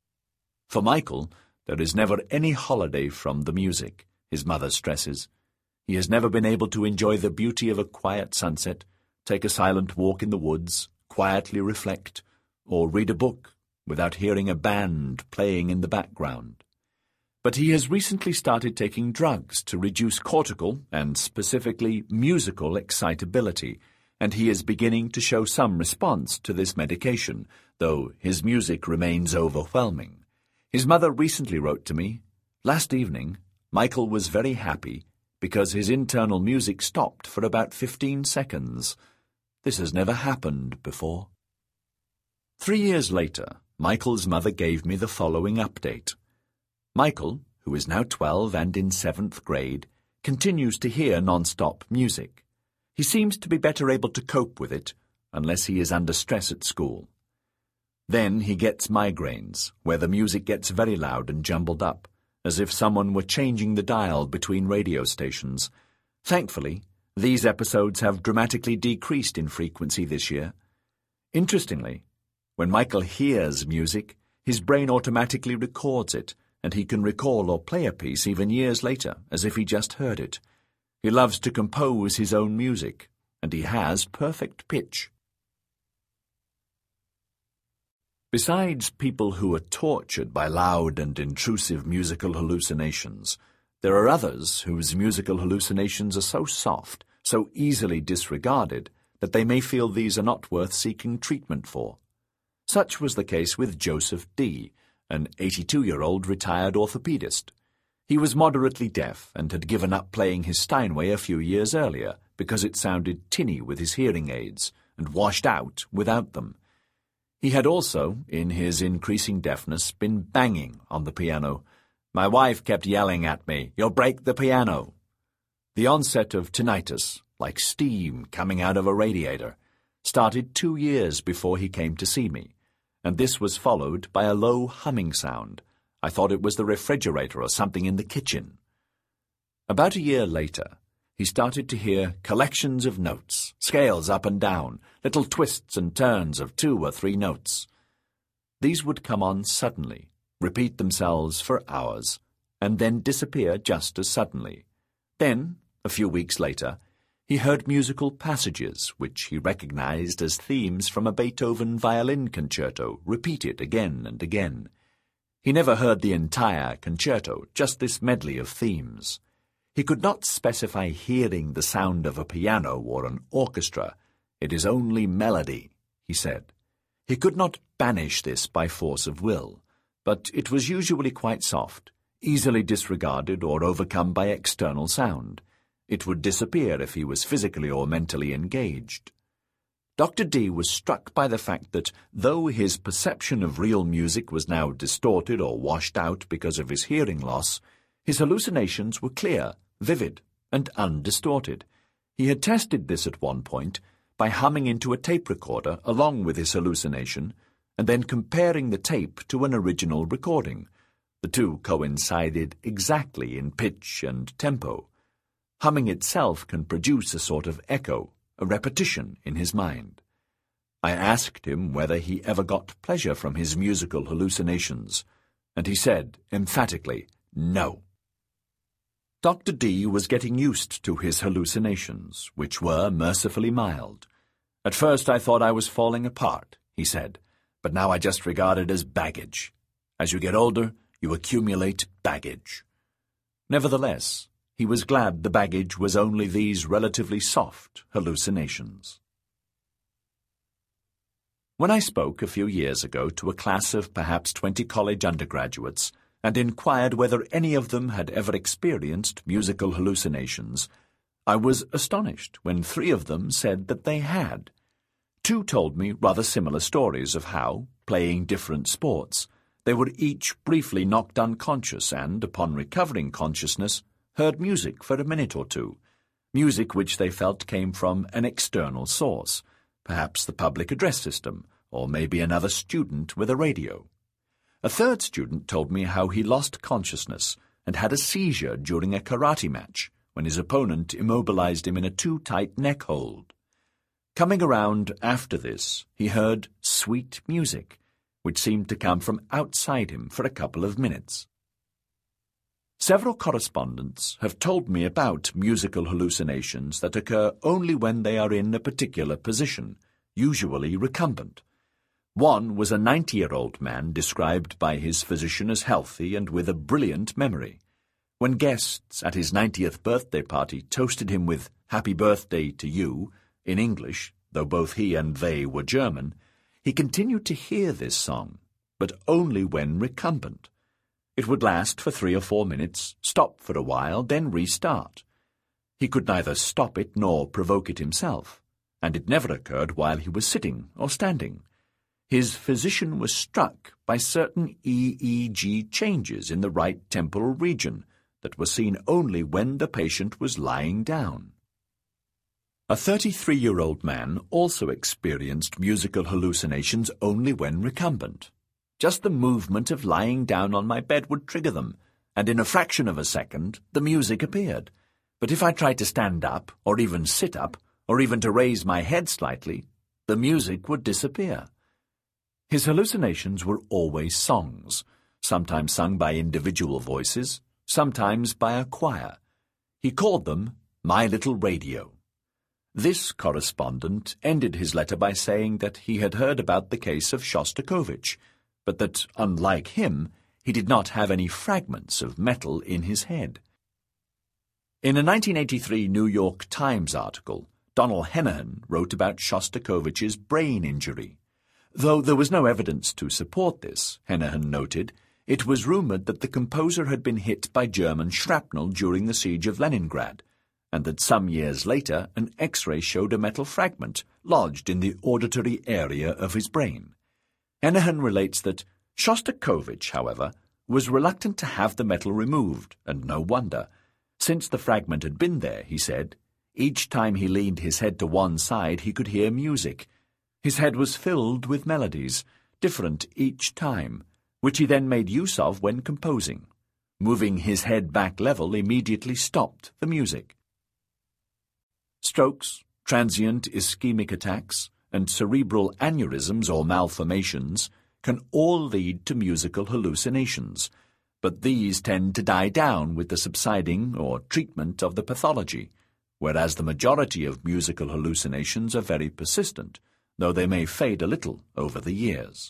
For Michael, there is never any holiday from the music, his mother stresses. He has never been able to enjoy the beauty of a quiet sunset, take a silent walk in the woods, quietly reflect, or read a book without hearing a band playing in the background. But he has recently started taking drugs to reduce cortical and specifically musical excitability, and he is beginning to show some response to this medication, though his music remains overwhelming. His mother recently wrote to me, "Last evening, Michael was very happy because his internal music stopped for about fifteen seconds. This has never happened before." Three years later, Michael's mother gave me the following update. Michael, who is now twelve and in seventh grade, continues to hear non-stop music. He seems to be better able to cope with it, unless he is under stress at school. Then he gets migraines, where the music gets very loud and jumbled up, as if someone were changing the dial between radio stations. Thankfully, these episodes have dramatically decreased in frequency this year. Interestingly, when Michael hears music, his brain automatically records it, and he can recall or play a piece even years later, as if he just heard it. He loves to compose his own music, and he has perfect pitch. Besides people who are tortured by loud and intrusive musical hallucinations, there are others whose musical hallucinations are so soft, so easily disregarded, that they may feel these are not worth seeking treatment for. Such was the case with Joseph D., an eighty-two-year-old retired orthopedist. He was moderately deaf and had given up playing his Steinway a few years earlier because it sounded tinny with his hearing aids and washed out without them. He had also, in his increasing deafness, been banging on the piano. My wife kept yelling at me, "You'll break the piano." The onset of tinnitus, like steam coming out of a radiator, started two years before he came to see me, and this was followed by a low humming sound. I thought it was the refrigerator or something in the kitchen. About a year later, he started to hear collections of notes, scales up and down, little twists and turns of two or three notes. These would come on suddenly, repeat themselves for hours, and then disappear just as suddenly. Then, a few weeks later, he heard musical passages which he recognized as themes from a Beethoven violin concerto repeated again and again. He never heard the entire concerto, just this medley of themes. He could not specify hearing the sound of a piano or an orchestra. It is only melody, he said. He could not banish this by force of will, but it was usually quite soft, easily disregarded or overcome by external sound. It would disappear if he was physically or mentally engaged. Doctor D was struck by the fact that, though his perception of real music was now distorted or washed out because of his hearing loss, his hallucinations were clear, vivid, and undistorted. He had tested this at one point by humming into a tape recorder along with his hallucination, and then comparing the tape to an original recording. The two coincided exactly in pitch and tempo. Humming itself can produce a sort of echo, a repetition in his mind. I asked him whether he ever got pleasure from his musical hallucinations, and he said emphatically, no. Doctor D was getting used to his hallucinations, which were mercifully mild. At first I thought I was falling apart, he said, but now I just regard it as baggage. As you get older, you accumulate baggage. Nevertheless, he was glad the baggage was only these relatively soft hallucinations. When I spoke a few years ago to a class of perhaps twenty college undergraduates and inquired whether any of them had ever experienced musical hallucinations, I was astonished when three of them said that they had. Two told me rather similar stories of how, playing different sports, they were each briefly knocked unconscious and, upon recovering consciousness, heard music for a minute or two, music which they felt came from an external source, perhaps the public address system, or maybe another student with a radio. A third student told me how he lost consciousness and had a seizure during a karate match when his opponent immobilized him in a too-tight neck hold. Coming around after this, he heard sweet music, which seemed to come from outside him for a couple of minutes. Several correspondents have told me about musical hallucinations that occur only when they are in a particular position, usually recumbent. One was a ninety-year-old man described by his physician as healthy and with a brilliant memory. When guests at his ninetieth birthday party toasted him with "Happy Birthday to you," in English, though both he and they were German, he continued to hear this song, but only when recumbent. It would last for three or four minutes, stop for a while, then restart. He could neither stop it nor provoke it himself, and it never occurred while he was sitting or standing. His physician was struck by certain E E G changes in the right temporal region that were seen only when the patient was lying down. A thirty-three-year-old man also experienced musical hallucinations only when recumbent. Just the movement of lying down on my bed would trigger them, and in a fraction of a second the music appeared. But if I tried to stand up, or even sit up, or even to raise my head slightly, the music would disappear. His hallucinations were always songs, sometimes sung by individual voices, sometimes by a choir. He called them "My Little Radio." This correspondent ended his letter by saying that he had heard about the case of Shostakovich, but that, unlike him, he did not have any fragments of metal in his head. In a nineteen eighty-three New York Times article, Donald Henahan wrote about Shostakovich's brain injury. Though there was no evidence to support this, Henahan noted, it was rumored that the composer had been hit by German shrapnel during the siege of Leningrad, and that some years later an X-ray showed a metal fragment lodged in the auditory area of his brain. Henahan relates that Shostakovich, however, was reluctant to have the metal removed, and no wonder. Since the fragment had been there, he said, each time he leaned his head to one side he could hear music. His head was filled with melodies, different each time, which he then made use of when composing. Moving his head back level immediately stopped the music. Strokes, transient ischemic attacks, and cerebral aneurysms or malformations can all lead to musical hallucinations, but these tend to die down with the subsiding or treatment of the pathology, whereas the majority of musical hallucinations are very persistent, though they may fade a little over the years.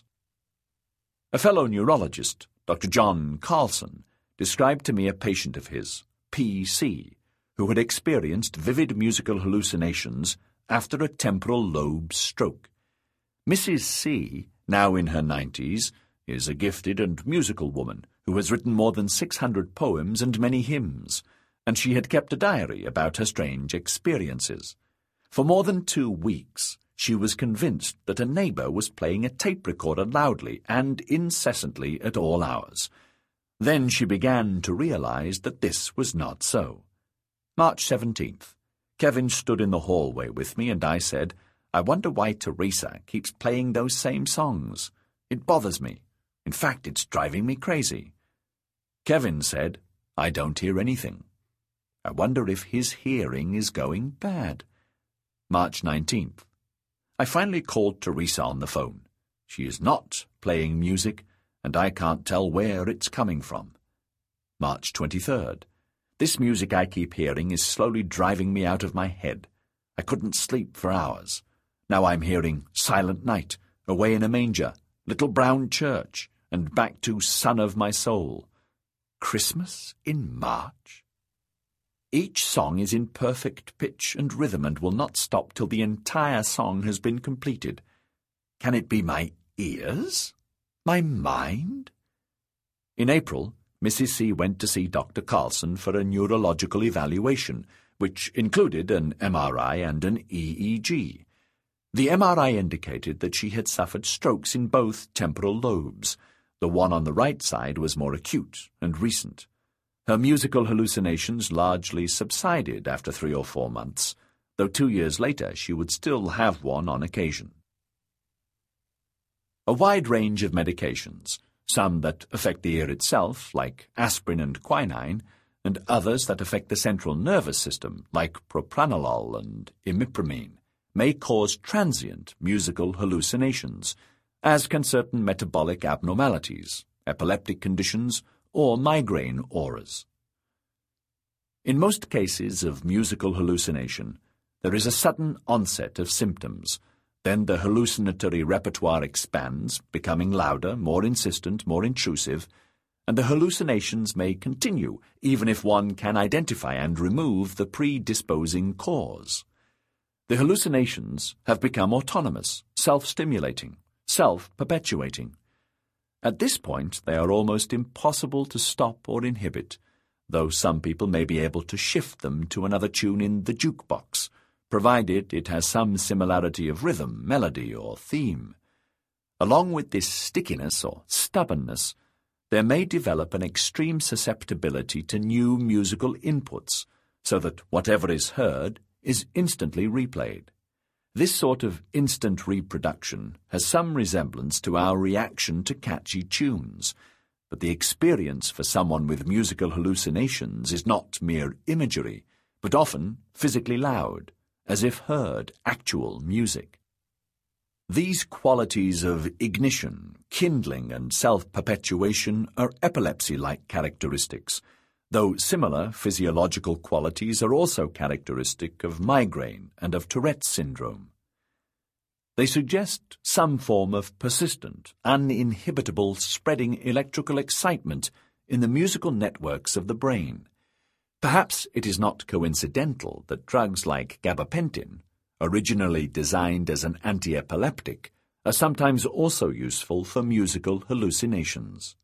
A fellow neurologist, Doctor John Carlson, described to me a patient of his, P C, who had experienced vivid musical hallucinations after a temporal lobe stroke. Missus C, now in her nineties, is a gifted and musical woman who has written more than six hundred poems and many hymns, and she had kept a diary about her strange experiences. For more than two weeks, she was convinced that a neighbour was playing a tape recorder loudly and incessantly at all hours. Then she began to realize that this was not so. March seventeenth. Kevin stood in the hallway with me, and I said, "I wonder why Teresa keeps playing those same songs. It bothers me. In fact, it's driving me crazy." Kevin said, "I don't hear anything. I wonder if his hearing is going bad." March nineteenth. I finally called Teresa on the phone. She is not playing music, and I can't tell where it's coming from. March twenty-third. This music I keep hearing is slowly driving me out of my head. I couldn't sleep for hours. Now I'm hearing Silent Night, Away in a Manger, Little Brown Church, and back to Son of My Soul. Christmas in March? Each song is in perfect pitch and rhythm and will not stop till the entire song has been completed. Can it be my ears? My mind? In April, Missus C went to see Doctor Carlson for a neurological evaluation, which included an M R I and an E E G. The M R I indicated that she had suffered strokes in both temporal lobes. The one on the right side was more acute and recent. Her musical hallucinations largely subsided after three or four months, though two years later she would still have one on occasion. A wide range of medications, some that affect the ear itself, like aspirin and quinine, and others that affect the central nervous system, like propranolol and imipramine, may cause transient musical hallucinations, as can certain metabolic abnormalities, epileptic conditions, or migraine auras. In most cases of musical hallucination, there is a sudden onset of symptoms. Then the hallucinatory repertoire expands, becoming louder, more insistent, more intrusive, and the hallucinations may continue even if one can identify and remove the predisposing cause. The hallucinations have become autonomous, self-stimulating, self-perpetuating. At this point, they are almost impossible to stop or inhibit, though some people may be able to shift them to another tune in the jukebox, provided it has some similarity of rhythm, melody, or theme. Along with this stickiness or stubbornness, there may develop an extreme susceptibility to new musical inputs, so that whatever is heard is instantly replayed. This sort of instant reproduction has some resemblance to our reaction to catchy tunes, but the experience for someone with musical hallucinations is not mere imagery, but often physically loud, as if heard actual music. These qualities of ignition, kindling, and self-perpetuation are epilepsy-like characteristics, though similar physiological qualities are also characteristic of migraine and of Tourette's syndrome. They suggest some form of persistent, uninhibitable spreading electrical excitement in the musical networks of the brain. Perhaps it is not coincidental that drugs like gabapentin, originally designed as an anti-epileptic, are sometimes also useful for musical hallucinations.